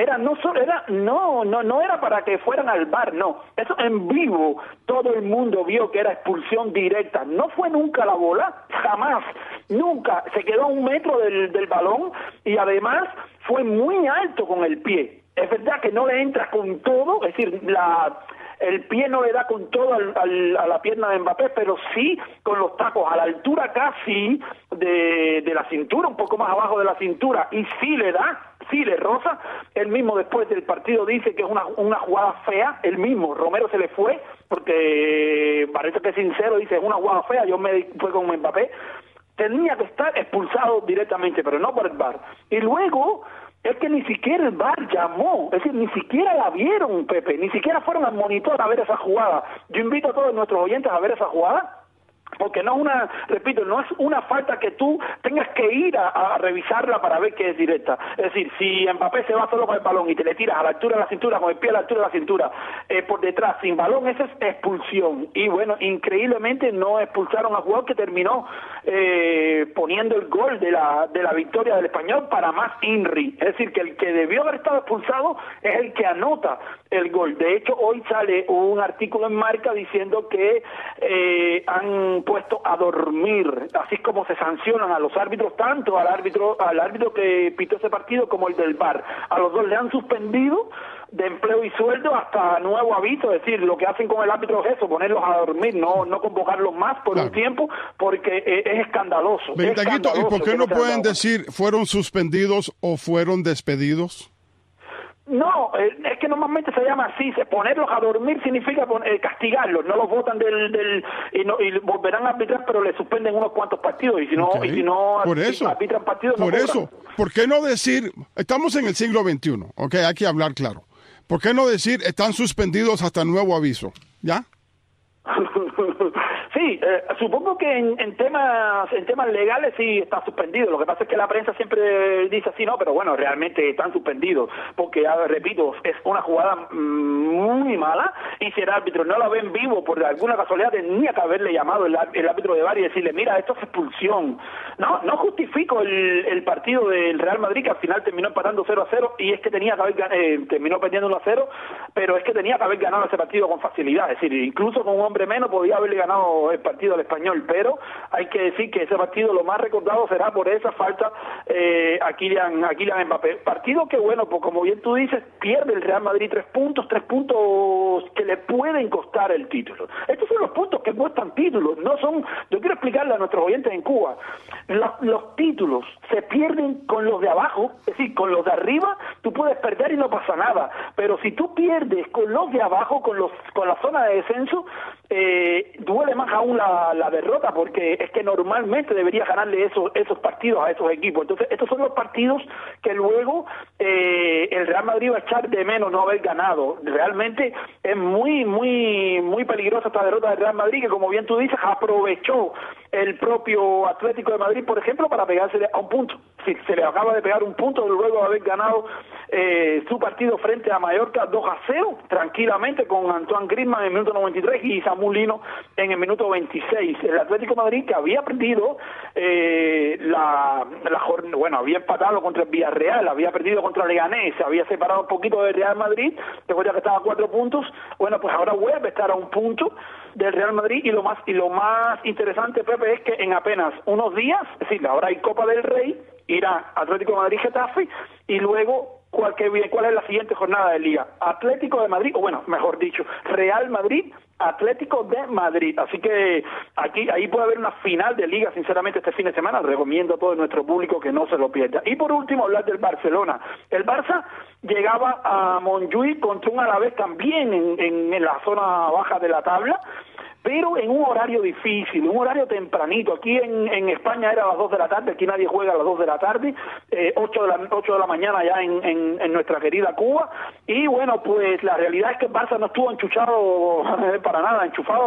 no era para que fueran al VAR, no, eso en vivo todo el mundo vio que era expulsión directa, no fue nunca la bola, jamás, nunca, se quedó a 1 metro del balón y además fue muy alto con el pie. Es verdad que no le entras con todo, es decir, el pie no le da con todo a la pierna de Mbappé, pero sí con los tacos a la altura casi de la cintura, un poco más abajo de la cintura, y sí le da, sí le roza. Él mismo después del partido dice que es una jugada fea, él mismo, Romero se le fue, porque parece que es sincero, dice, es una jugada fea, yo me fue con Mbappé, tenía que estar expulsado directamente, pero no por el VAR. Y luego es que ni siquiera el VAR llamó, es decir, ni siquiera la vieron, Pepe, ni siquiera fueron al monitor a ver esa jugada. Yo invito a todos nuestros oyentes a ver esa jugada, porque no es una falta que tú tengas que ir a revisarla para ver que es directa. Es decir, si Mbappé se va solo con el balón y te le tiras a la altura de la cintura, con el pie a la altura de la cintura, por detrás, sin balón, esa es expulsión. Y bueno, increíblemente no expulsaron al jugador que terminó poniendo el gol de la victoria del Español para más INRI. Es decir, que el que debió haber estado expulsado es el que anota el gol. De hecho, hoy sale un artículo en Marca diciendo que han puesto a dormir, así como se sancionan a los árbitros, tanto al árbitro que pitó ese partido como el del VAR. A los dos le han suspendido de empleo y sueldo hasta nuevo aviso, es decir, lo que hacen con el árbitro es eso, ponerlos a dormir, no convocarlos más por un tiempo, porque es escandaloso. Ventaguito, ¿y por qué no pueden decir fueron suspendidos o fueron despedidos? No, es que normalmente se llama así, ponerlos a dormir significa castigarlos, no los votan y volverán a arbitrar, pero le suspenden unos cuantos partidos, y si no, por eso, arbitran partidos, por eso, ¿por qué no decir, estamos en el siglo XXI, ok, hay que hablar claro, ¿por qué no decir están suspendidos hasta nuevo aviso? ¿Ya? Sí, supongo que en temas legales sí está suspendido. Lo que pasa es que la prensa siempre dice así, no, pero bueno, realmente están suspendidos, porque, repito, es una jugada muy mala, y si el árbitro no la ve en vivo, por alguna casualidad tenía que haberle llamado el árbitro de VAR y decirle, mira, esto es expulsión. No justifico el partido del Real Madrid, que al final terminó empatando 0-0, y es que tenía que haber terminó perdiendo 1-0, pero es que tenía que haber ganado ese partido con facilidad. Es decir, incluso con un hombre menos podía haberle ganado el partido al Español, pero hay que decir que ese partido lo más recordado será por esa falta a Kylian Mbappé. Partido que, bueno, pues como bien tú dices, pierde el Real Madrid 3 puntos que le pueden costar el título. Estos son los puntos que cuestan títulos, no son, yo quiero explicarle a nuestros oyentes en Cuba, los títulos se pierden con los de abajo, es decir, con los de arriba tú puedes perder y no pasa nada, pero si tú pierdes con los de abajo, con la zona de descenso, duele más aún la derrota, porque es que normalmente debería ganarle esos partidos a esos equipos. Entonces estos son los partidos que luego el Real Madrid va a echar de menos no haber ganado. Realmente es muy muy muy peligrosa esta derrota del Real Madrid, que como bien tú dices, aprovechó el propio Atlético de Madrid, por ejemplo, para pegársele a un punto. Sí, se le acaba de pegar un punto luego de haber ganado su partido frente a Mallorca 2-0, tranquilamente, con Antoine Griezmann en el minuto 93 y Samu Lino en el minuto 26. El Atlético de Madrid, que había perdido había empatado contra el Villarreal, había perdido contra el Leganés, se había separado un poquito del Real Madrid, recuerda que estaba a 4 puntos, bueno, pues ahora vuelve a estar a 1 punto del Real Madrid, y lo más interesante, Pepe, es que en apenas unos días, es decir, ahora hay Copa del Rey, irá Atlético de Madrid-Getafe, y luego cuál es la siguiente jornada de Liga. Atlético de Madrid, o bueno, mejor dicho, Real Madrid, Atlético de Madrid. Así que ahí puede haber una final de Liga, sinceramente, este fin de semana. Recomiendo a todo nuestro público que no se lo pierda. Y por último, hablar del Barcelona. El Barça llegaba a Montjuïc contra un Alavés también en la zona baja de la tabla, pero en un horario difícil, un horario tempranito. Aquí en España era a las 2 de la tarde, aquí nadie juega a las 2 de la tarde, 8 de la mañana ya en nuestra querida Cuba, y bueno, pues la realidad es que el Barça no estuvo enchufado para nada,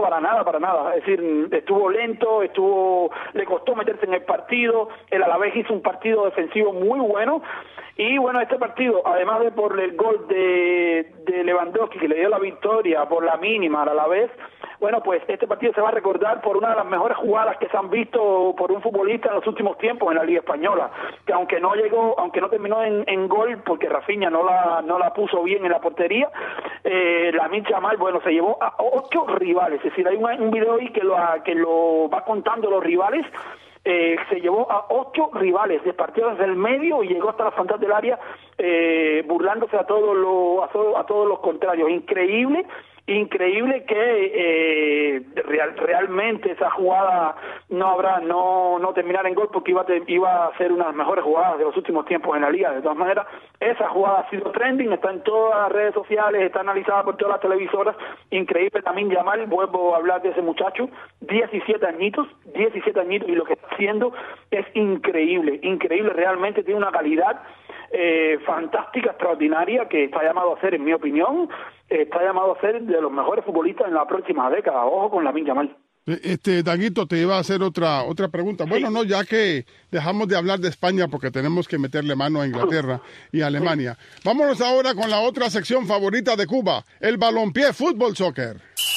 es decir, estuvo lento, le costó meterse en el partido, el Alavés hizo un partido defensivo muy bueno, y bueno, este partido, además de por el gol de Lewandowski, que le dio la victoria por la mínima al Alavés, bueno, pues este partido se va a recordar por una de las mejores jugadas que se han visto por un futbolista en los últimos tiempos en la Liga Española, que aunque no terminó en gol, porque Rafinha no la puso bien en la portería, Lamine Yamal, bueno, se llevó a 8 rivales, es decir, hay un video ahí que lo va contando los rivales. Se llevó a 8 rivales, despartió desde el medio y llegó hasta la frontal del área, burlándose a todos los contrarios. Increíble que realmente esa jugada no terminara en gol, porque iba a ser una de las mejores jugadas de los últimos tiempos en la Liga. De todas maneras, esa jugada ha sido trending, está en todas las redes sociales, está analizada por todas las televisoras. Increíble también Yamal, vuelvo a hablar de ese muchacho, 17 añitos, y lo que está haciendo es increíble, realmente tiene una calidad fantástica, extraordinaria, que está llamado a ser, en mi opinión, de los mejores futbolistas en la próxima década. Ojo con Lamine Yamal. Daguito, te iba a hacer otra pregunta. Bueno, sí. No, ya que dejamos de hablar de España porque tenemos que meterle mano a Inglaterra y a Alemania. Sí. Vámonos ahora con la otra sección favorita de Cuba, el balompié, fútbol, soccer.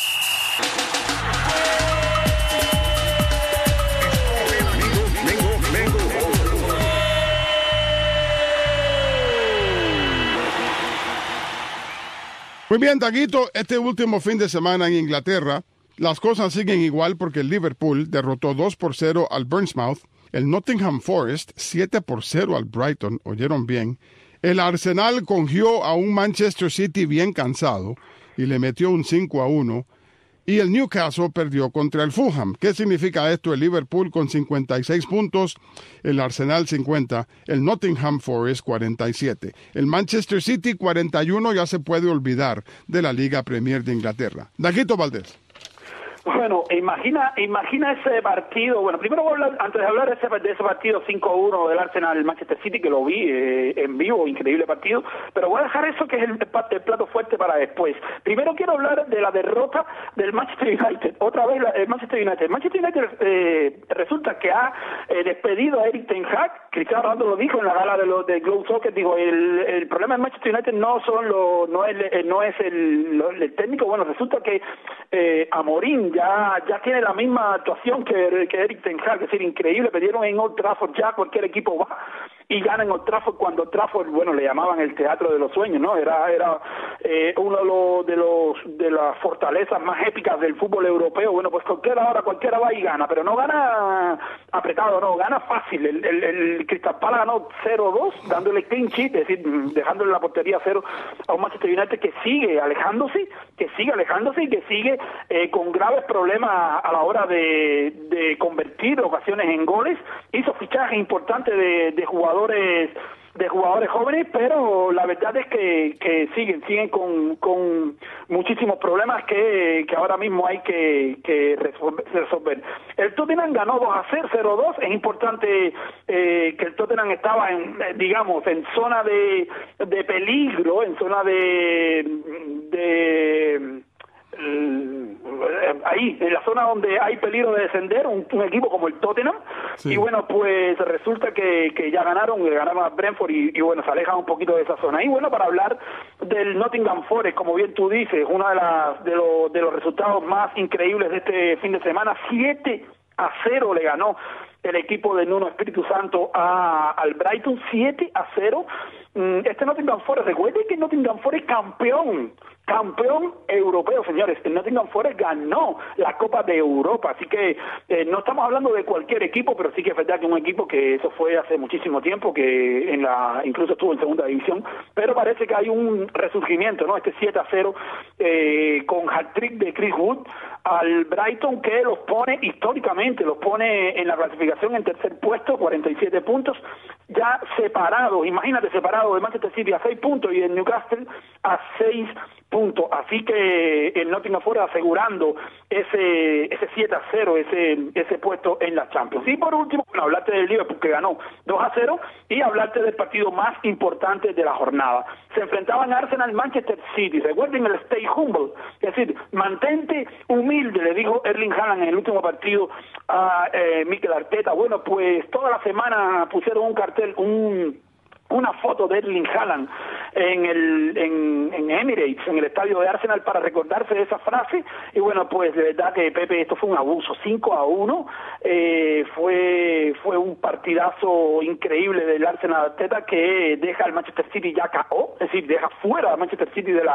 Muy bien, Daguito, este último fin de semana en Inglaterra, las cosas siguen igual porque el Liverpool derrotó 2-0 al Bournemouth, el Nottingham Forest 7-0 al Brighton, oyeron bien, el Arsenal cogió a un Manchester City bien cansado y le metió un 5-1, y el Newcastle perdió contra el Fulham. ¿Qué significa esto? El Liverpool con 56 puntos, el Arsenal 50, el Nottingham Forest 47. El Manchester City 41 ya se puede olvidar de la Liga Premier de Inglaterra. Daguito Valdés. Bueno, imagina ese partido. Bueno, primero voy a hablar, antes de hablar de ese partido 5-1 del Arsenal Manchester City, que lo vi en vivo, increíble partido, pero voy a dejar eso, que es el plato fuerte, para después. Primero quiero hablar de la derrota del Manchester United. Otra vez el Manchester United. Manchester United resulta que ha despedido a Erik ten Hag. Cristiano Ronaldo lo dijo en la gala de Globe Soccer, dijo, el problema del Manchester United no es el técnico. Bueno, resulta que Amorim ya tiene la misma actuación que Erik ten Hag, es decir, increíble. Perdieron en Old Trafford, ya cualquier equipo va y gana en Old Trafford, cuando Old Trafford, bueno, le llamaban el teatro de los sueños, ¿no? Era uno de las fortalezas más épicas del fútbol europeo. Bueno, pues cualquiera va y gana, pero no gana apretado, no, gana fácil. El Crystal Palace ganó 0-2, dándole clean sheet, es decir, dejándole la portería 0 a un Manchester United que sigue alejándose y que sigue con graves problemas a la hora de convertir ocasiones en goles. Hizo fichajes importantes de jugadores jóvenes, pero la verdad es que siguen con muchísimos problemas que ahora mismo hay que resolver. El Tottenham ganó 0-2. Es importante que el Tottenham estaba en zona de peligro, en zona ahí, en la zona donde hay peligro de descender, un equipo como el Tottenham, sí. Y bueno, pues resulta que ya ganaron a Brentford y bueno, se alejan un poquito de esa zona. Y bueno, para hablar del Nottingham Forest, como bien tú dices, uno de los resultados más increíbles de este fin de semana, 7-0 le ganó el equipo de Nuno Espíritu Santo al Brighton, 7-0. Este Nottingham Forest, recuerde que Nottingham Forest es campeón europeo, señores. El Nottingham Forest ganó la Copa de Europa, así que no estamos hablando de cualquier equipo, pero sí que es verdad que un equipo que eso fue hace muchísimo tiempo, que incluso estuvo en segunda división, pero parece que hay un resurgimiento, ¿no? Este 7-0 con hat-trick de Chris Wood al Brighton, que los pone históricamente, los pone en la clasificación en tercer puesto, 47 puntos, ya separados, imagínate, separados de Manchester City a 6 puntos y el Newcastle a 6 puntos, así que el Nottingham Forest asegurando ese 7-0, ese puesto en la Champions. Y por último, hablarte del Liverpool que ganó 2-0 y hablarte del partido más importante de la jornada. Se enfrentaban Arsenal Manchester City, recuerden el stay humble, es decir, mantente humilde, le dijo Erling Haaland en el último partido a Mikel Arteta. Bueno, pues toda la semana pusieron un cartel, una foto de Erling Haaland en Emirates, en el estadio de Arsenal, para recordarse de esa frase. Y bueno, pues de verdad que, Pepe, esto fue un abuso, 5-1, fue un partidazo increíble del Arsenal Arteta, que deja al Manchester City ya KO, es decir, deja fuera a Manchester City de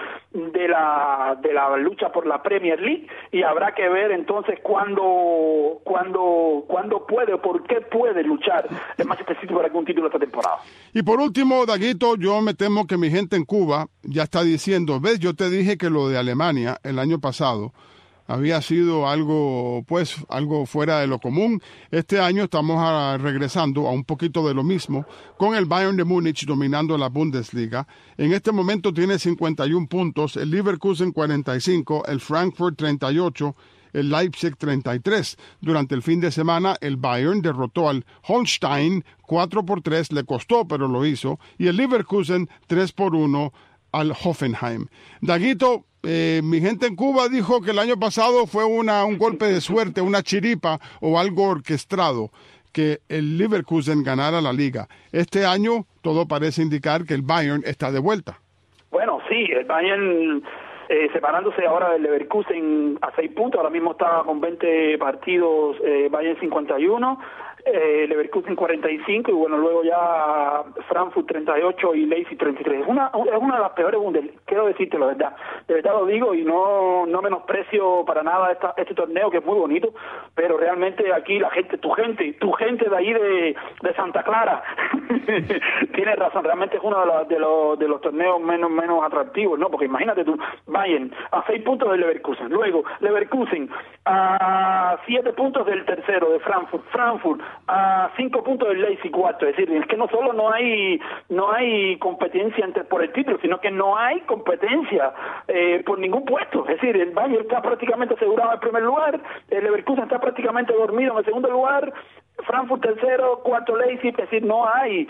la lucha por la Premier League, y habrá que ver entonces cuándo puede, por qué puede luchar el Manchester City por algún título esta temporada. Y por último, Daguito, yo me temo que mi gente en Cuba ya está diciendo, ves, yo te dije que lo de Alemania el año pasado había sido algo fuera de lo común. Este año estamos regresando a un poquito de lo mismo, con el Bayern de Múnich dominando la Bundesliga. En este momento tiene 51 puntos, el Leverkusen 45, el Frankfurt 38, el Leipzig 33. Durante el fin de semana, el Bayern derrotó al Holstein 4-3, le costó, pero lo hizo, y el Leverkusen 3-1 al Hoffenheim. Daguito, mi gente en Cuba dijo que el año pasado fue un golpe de suerte, una chiripa o algo orquestado, que el Leverkusen ganara la liga. Este año todo parece indicar que el Bayern está de vuelta. Bueno, sí, el Bayern separándose ahora del Leverkusen a 6 puntos, ahora mismo está con 20 partidos, Bayern 51, Leverkusen 45, y bueno, luego ya Frankfurt 38 y Leipzig 33. Es una de las peores Bundesliga, quiero decirte la verdad, de verdad lo digo, y no menosprecio para nada este torneo, que es muy bonito, pero realmente aquí la gente, tu gente de ahí de Santa Clara tiene razón, realmente es uno de los torneos menos atractivos, ¿no? Porque imagínate tú, Bayern a 6 puntos del Leverkusen, luego Leverkusen a 7 puntos del tercero de Frankfurt a 5 puntos del Leipzig 4, es decir, es que no solo no hay competencia por el título, sino que no hay competencia por ningún puesto, es decir, el Bayern está prácticamente asegurado en el primer lugar, el Leverkusen está prácticamente dormido en el segundo lugar, Frankfurt tercero, cuarto Leipzig, es decir, no hay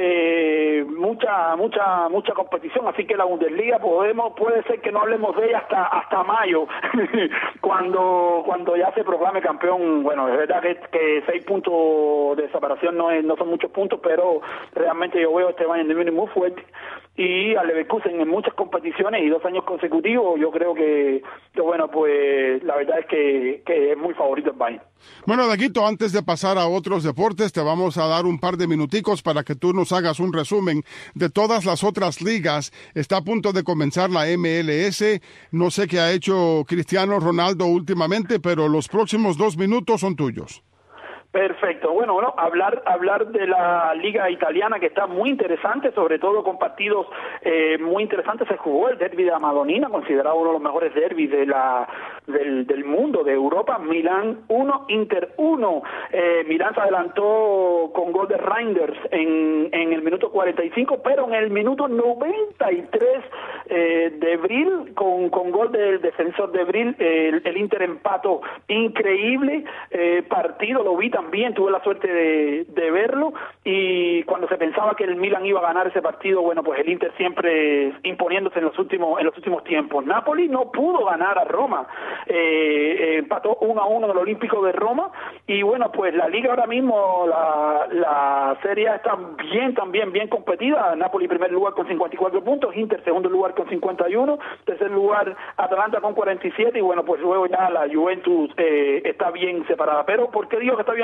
mucha competición, así que la Bundesliga puede ser que no hablemos de ella hasta mayo, cuando ya se proclame campeón. Bueno, es verdad que 6 puntos de separación no son muchos puntos, pero realmente yo veo a este Bayern de Múnich muy fuerte, y al Leverkusen en muchas competiciones y 2 años consecutivos. Yo creo que bueno, pues la verdad es que es muy favorito el Bayern. Bueno, Daguito, antes de pasar a otros deportes, te vamos a dar un par de minuticos para que tú nos hagas un resumen de todas las otras ligas. Está a punto de comenzar la MLS. No sé qué ha hecho Cristiano Ronaldo últimamente, pero los próximos 2 minutos son tuyos. Perfecto. Bueno, hablar de la liga italiana, que está muy interesante, sobre todo con partidos muy interesantes. Se jugó el derbi de la Madonnina, considerado uno de los mejores derbis del mundo, de Europa. Milán 1, Inter 1. Milán se adelantó con gol de Reinders en el minuto 45, pero en el minuto 93 de Bril, con gol del defensor de Bril, el Inter empató. Increíble partido, lo vi también, tuve la suerte de verlo, y cuando se pensaba que el Milan iba a ganar ese partido, bueno, pues el Inter siempre imponiéndose en los últimos tiempos. Napoli no pudo ganar a Roma, empató 1-1 en el Olímpico de Roma, y bueno, pues la liga ahora mismo, la Serie A está bien competida. Napoli primer lugar con 54 puntos, Inter segundo lugar con 51, tercer lugar Atalanta con 47, y bueno, pues luego ya la Juventus está bien separada. Pero ¿por qué digo que está bien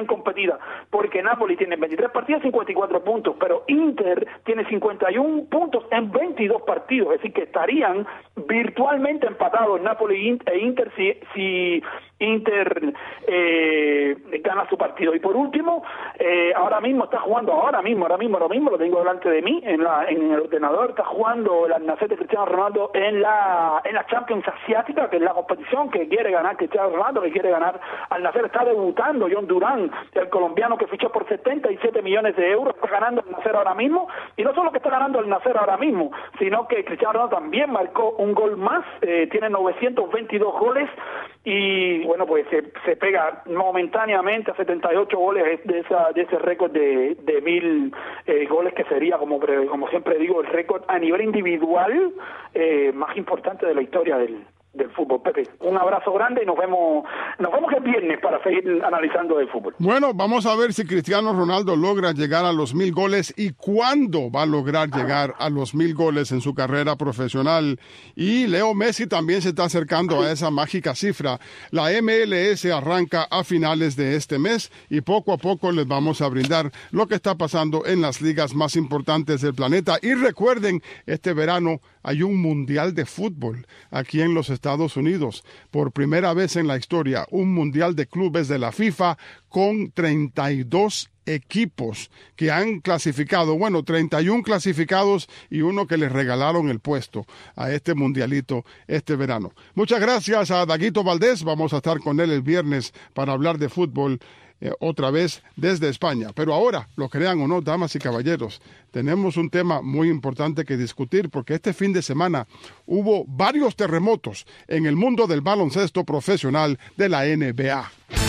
bien competida, porque Napoli tiene 23 partidos, 54 puntos, pero Inter tiene 51 puntos en 22 partidos, es decir, que estarían virtualmente empatados Napoli e Inter si Inter gana su partido. Y por último, ahora mismo está jugando, ahora mismo lo tengo delante de mí en el ordenador, está jugando el Al-Nassr de Cristiano Ronaldo en la Champions Asiática, que es la competición que quiere ganar Cristiano Ronaldo, que quiere ganar Al-Nassr. Está debutando John Durán, el colombiano que fichó por 77 millones de euros, está ganando Al-Nassr ahora mismo, y no solo que está ganando Al-Nassr ahora mismo, sino que Cristiano Ronaldo también marcó un gol más, tiene 922 goles, y bueno, pues se pega momentáneamente a 78 goles de ese récord de 1000 goles, que sería, como siempre digo, el récord a nivel individual más importante de la historia del fútbol. Pepe, un abrazo grande y nos vemos el viernes para seguir analizando el fútbol. Bueno, vamos a ver si Cristiano Ronaldo logra llegar a los 1000 goles y cuándo va a lograr llegar a los 1000 goles en su carrera profesional. Y Leo Messi también se está acercando a esa mágica cifra. La MLS arranca a finales de este mes y poco a poco les vamos a brindar lo que está pasando en las ligas más importantes del planeta. Y recuerden, este verano hay un mundial de fútbol aquí en los Estados Unidos. Por primera vez en la historia, un mundial de clubes de la FIFA con 32 equipos que han clasificado, 31 clasificados y uno que les regalaron el puesto a este mundialito este verano. Muchas gracias a Daguito Valdés. Vamos a estar con él el viernes para hablar de fútbol otra vez desde España. Pero ahora, lo crean o no, damas y caballeros, tenemos un tema muy importante que discutir, porque este fin de semana hubo varios terremotos en el mundo del baloncesto profesional de la NBA.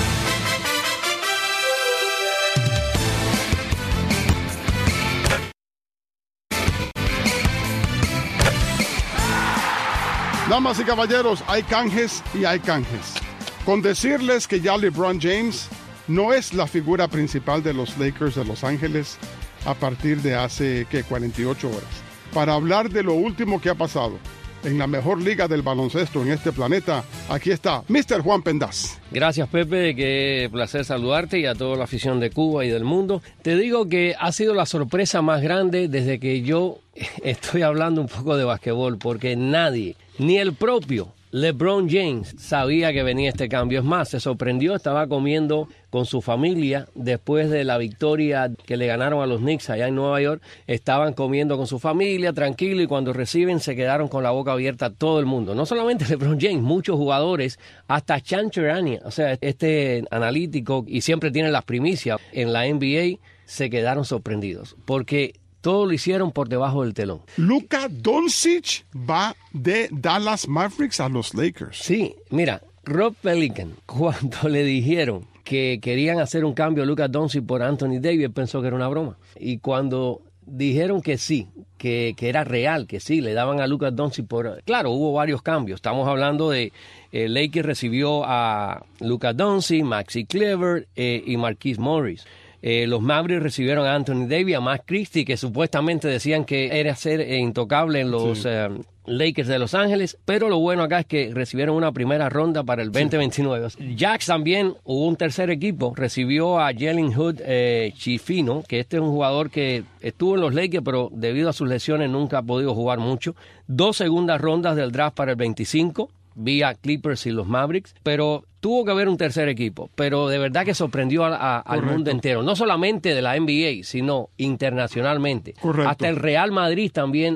Damas y caballeros, hay canjes y hay canjes. Con decirles que ya LeBron James no es la figura principal de los Lakers de Los Ángeles a partir de hace, 48 horas. Para hablar de lo último que ha pasado en la mejor liga del baloncesto en este planeta, aquí está Mr. Juan Pendaz. Gracias, Pepe, qué placer saludarte y a toda la afición de Cuba y del mundo. Te digo que ha sido la sorpresa más grande desde que yo estoy hablando un poco de basquetbol, porque nadie, ni el propio LeBron James, sabía que venía este cambio. Es más, se sorprendió, estaba comiendo con su familia después de la victoria que le ganaron a los Knicks allá en Nueva York. Estaban comiendo con su familia, tranquilo, y cuando reciben se quedaron con la boca abierta todo el mundo. No solamente LeBron James, muchos jugadores, hasta Chan Cherania, o sea, este analítico, y siempre tiene las primicias en la NBA, se quedaron sorprendidos, porque todo lo hicieron por debajo del telón. Luka Doncic va de Dallas Mavericks a los Lakers. Sí, mira, Rob Pelinka, cuando le dijeron que querían hacer un cambio a Luka Doncic por Anthony Davis, pensó que era una broma. Y cuando dijeron que sí, que era real, que sí, le daban a Luka Doncic por... Claro, hubo varios cambios. Estamos hablando de... Lakers recibió a Luka Doncic, Maxi Kleber y Marquise Morris. Los Mavericks recibieron a Anthony Davis, a Max Christie, que supuestamente decían que era ser intocable en los Lakers de Los Ángeles, pero lo bueno acá es que recibieron una primera ronda para el 2029. Jacks también, hubo un tercer equipo, recibió a Jalen Hood Chifino, que este es un jugador que estuvo en los Lakers, pero debido a sus lesiones nunca ha podido jugar mucho. 2 segundas rondas del draft para el 25, vía Clippers y los Mavericks, pero tuvo que haber un tercer equipo, pero de verdad que sorprendió al mundo entero, no solamente de la NBA, sino internacionalmente. Correcto. Hasta el Real Madrid también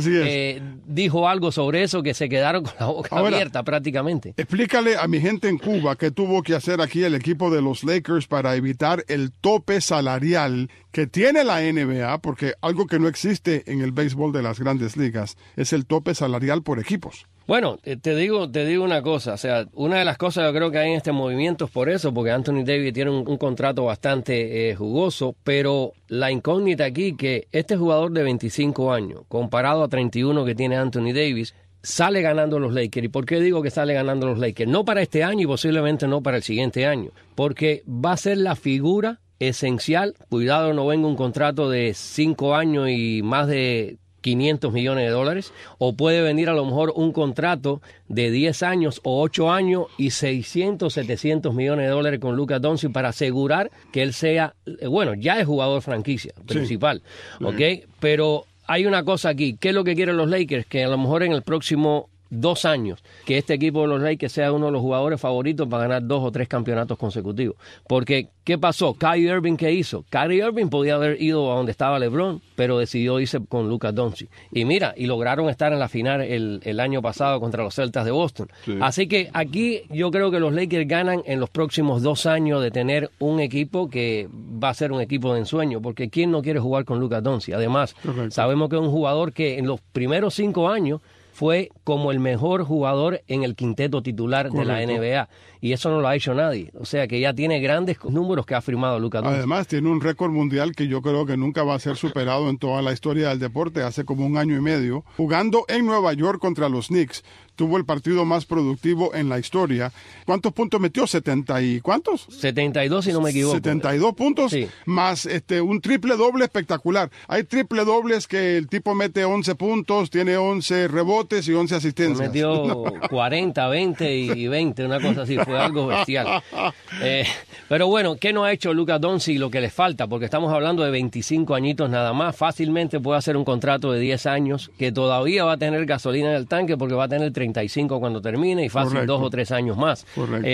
dijo algo sobre eso, que se quedaron con la boca abierta prácticamente. Explícale a mi gente en Cuba qué tuvo que hacer aquí el equipo de los Lakers para evitar el tope salarial que tiene la NBA, porque algo que no existe en el béisbol de las grandes ligas es el tope salarial por equipos. Bueno, te digo una cosa, o sea, una de las cosas yo creo que hay en este movimiento es por eso, porque Anthony Davis tiene un contrato bastante jugoso, pero la incógnita aquí que este jugador de 25 años, comparado a 31 que tiene Anthony Davis, sale ganando los Lakers. ¿Y por qué digo que sale ganando los Lakers? No para este año y posiblemente no para el siguiente año, porque va a ser la figura esencial. Cuidado, no venga un contrato de 5 años y más de $500 millones, o puede venir a lo mejor un contrato de 10 años o 8 años y $600-700 millones con Luka Doncic para asegurar que él sea, bueno, ya es jugador franquicia principal, ¿ok? Pero hay una cosa aquí, ¿qué es lo que quieren los Lakers? Que a lo mejor en el próximo 2 años, que este equipo de los Lakers sea uno de los jugadores favoritos para ganar 2 o 3 campeonatos consecutivos. Porque, ¿qué pasó? Kyrie Irving, ¿qué hizo? Kyrie Irving podía haber ido a donde estaba LeBron, pero decidió irse con Luka Doncic. Y mira, y lograron estar en la final el año pasado contra los Celtics de Boston. Sí. Así que aquí yo creo que los Lakers ganan en los próximos 2 años de tener un equipo que va a ser un equipo de ensueño, porque ¿quién no quiere jugar con Luka Doncic? Además, sabemos que es un jugador que en los primeros 5 años fue como el mejor jugador en el quinteto titular de la NBA. Y eso no lo ha hecho nadie. O sea que ya tiene grandes números que ha firmado Luka Doncic. Además, tiene un récord mundial que yo creo que nunca va a ser superado en toda la historia del deporte. Hace como 1 año y medio, jugando en Nueva York contra los Knicks, tuvo el partido más productivo en la historia. ¿Cuántos puntos metió? ¿70 y cuántos? 72, si no me equivoco. 72 puntos, sí. Más un triple doble espectacular. Hay triple dobles que el tipo mete 11 puntos, tiene 11 rebotes y 11 asistencias. Metió 40, 20 y 20, una cosa así. Fue algo bestial. Pero bueno, ¿qué no ha hecho Luka Doncic? Lo que le falta, porque estamos hablando de 25 añitos nada más. Fácilmente puede hacer un contrato de 10 años que todavía va a tener gasolina en el tanque porque va a tener 35 cuando termine y fácil 2 o 3 años más.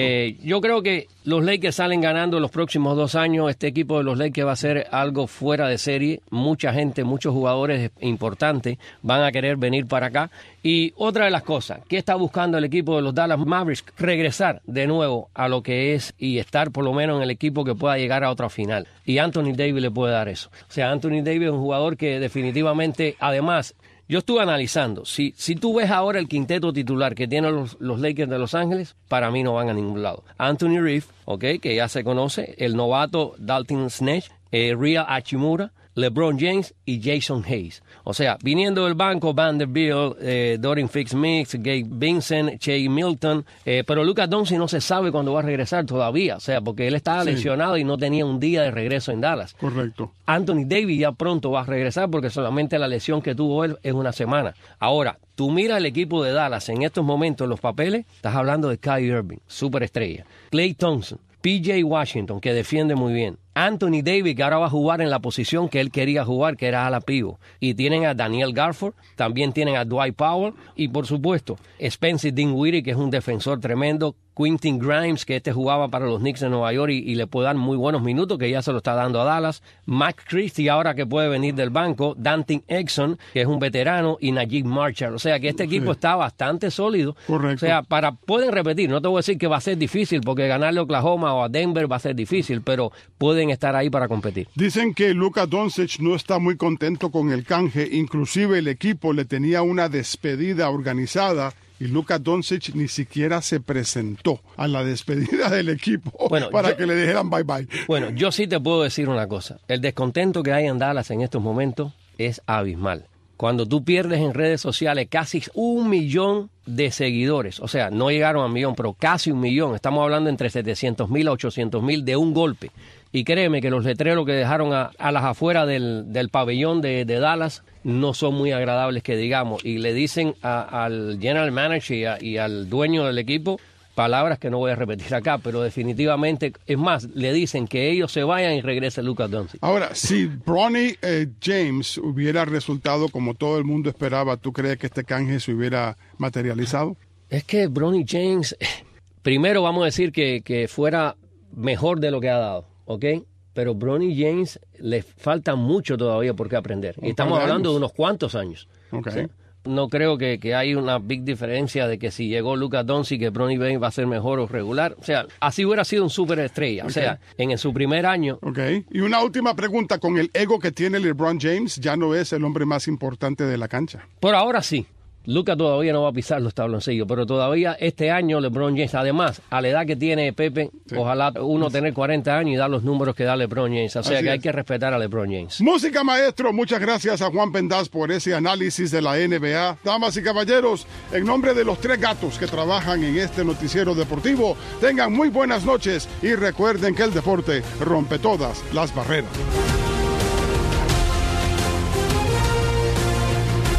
Yo creo que los Lakers salen ganando los próximos 2 años. Este equipo de los Lakers va a ser algo fuera de serie. Mucha gente, muchos jugadores importantes van a querer venir para acá. Y otra de las cosas, ¿qué está buscando el equipo de los Dallas Mavericks? Regresar de nuevo a lo que es y estar por lo menos en el equipo que pueda llegar a otra final. Y Anthony Davis le puede dar eso. O sea, Anthony Davis es un jugador que definitivamente, además, yo estuve analizando, si tú ves ahora el quinteto titular que tienen los Lakers de Los Ángeles, para mí no van a ningún lado. Anthony Reeves, que ya se conoce, el novato Dalton Snedge, Rhea Hachimura, LeBron James y Jason Hayes. O sea, viniendo del banco, Vanderbilt, Dorian Finney-Smith, Gabe Vincent, Shea Milton, pero Luka Doncic no se sabe cuándo va a regresar todavía, o sea, porque él estaba lesionado y no tenía un día de regreso en Dallas. Correcto. Anthony Davis ya pronto va a regresar porque solamente la lesión que tuvo él es 1 semana. Ahora, tú miras el equipo de Dallas en estos momentos, los papeles, estás hablando de Kyrie Irving, superestrella, Klay Thompson, P.J. Washington, que defiende muy bien. Anthony Davis, que ahora va a jugar en la posición que él quería jugar, que era ala pivot. Y tienen a Daniel Gafford, también tienen a Dwight Powell y, por supuesto, Spencer Dinwiddie, que es un defensor tremendo. Quentin Grimes, que jugaba para los Knicks de Nueva York y le puede dar muy buenos minutos, que ya se lo está dando a Dallas. Max Christie, ahora que puede venir del banco. Dante Exum, que es un veterano, y Najee Marshall. O sea, que este equipo está bastante sólido. Correcto. O sea, pueden repetir. No te voy a decir que va a ser difícil, porque ganarle a Oklahoma o a Denver va a ser difícil, pero pueden estar ahí para competir. Dicen que Luka Doncic no está muy contento con el canje. Inclusive el equipo le tenía una despedida organizada y Luka Doncic ni siquiera se presentó a la despedida del equipo para que le dijeran bye bye. Bueno, yo sí te puedo decir una cosa. El descontento que hay en Dallas en estos momentos es abismal. Cuando tú pierdes en redes sociales casi 1 millón de seguidores, o sea, no llegaron a 1 millón, pero casi 1 millón, estamos hablando entre 700,000 a 800,000 de un golpe. Y créeme que los letreros que dejaron a las afueras del pabellón de Dallas no son muy agradables, que digamos. Y le dicen al general manager y al dueño del equipo palabras que no voy a repetir acá, pero definitivamente, es más, le dicen que ellos se vayan y regrese Luka Doncic. Ahora, si Bronny James hubiera resultado como todo el mundo esperaba, ¿tú crees que este canje se hubiera materializado? Es que Bronny James, primero vamos a decir que fuera mejor de lo que ha dado, ¿ok? Pero Bronny James le falta mucho todavía por qué aprender. Y estamos hablando de unos cuantos años. Okay. ¿Sí? No creo que hay una big diferencia de que si llegó Luka Doncic, que Bronny James va a ser mejor o regular. O sea, así hubiera sido un superestrella. O sea, en su primer año. Y una última pregunta. Con el ego que tiene LeBron James, ¿ya no es el hombre más importante de la cancha? Por ahora sí. Luka todavía no va a pisar los tabloncillos, pero todavía este año LeBron James, además, a la edad que tiene Pepe, ojalá uno tener 40 años y dar los números que da LeBron James. O sea, que hay que respetar a LeBron James. Música, maestro. Muchas gracias a Juan Pendaz por ese análisis de la NBA. Damas y caballeros, en nombre de los 3 gatos que trabajan en este noticiero deportivo, tengan muy buenas noches y recuerden que el deporte rompe todas las barreras.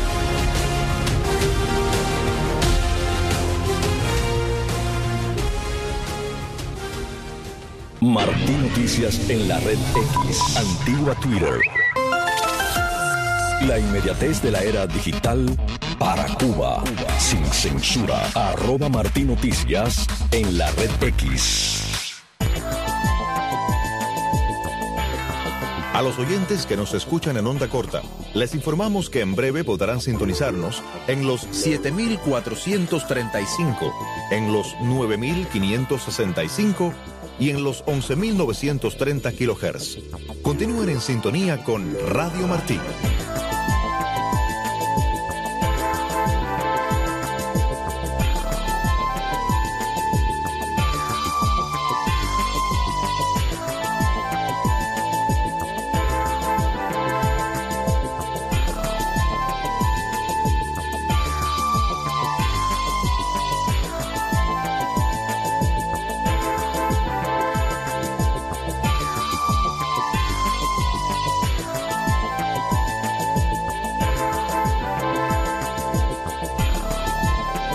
Martí Noticias en la red X, antigua Twitter. La inmediatez de la era digital para Cuba, sin censura. @Martí Noticias en la red X. A los oyentes que nos escuchan en onda corta, les informamos que en breve podrán sintonizarnos en los 7.435, en los 9.565 y en los 11.930 kHz. Continúen en sintonía con Radio Martí.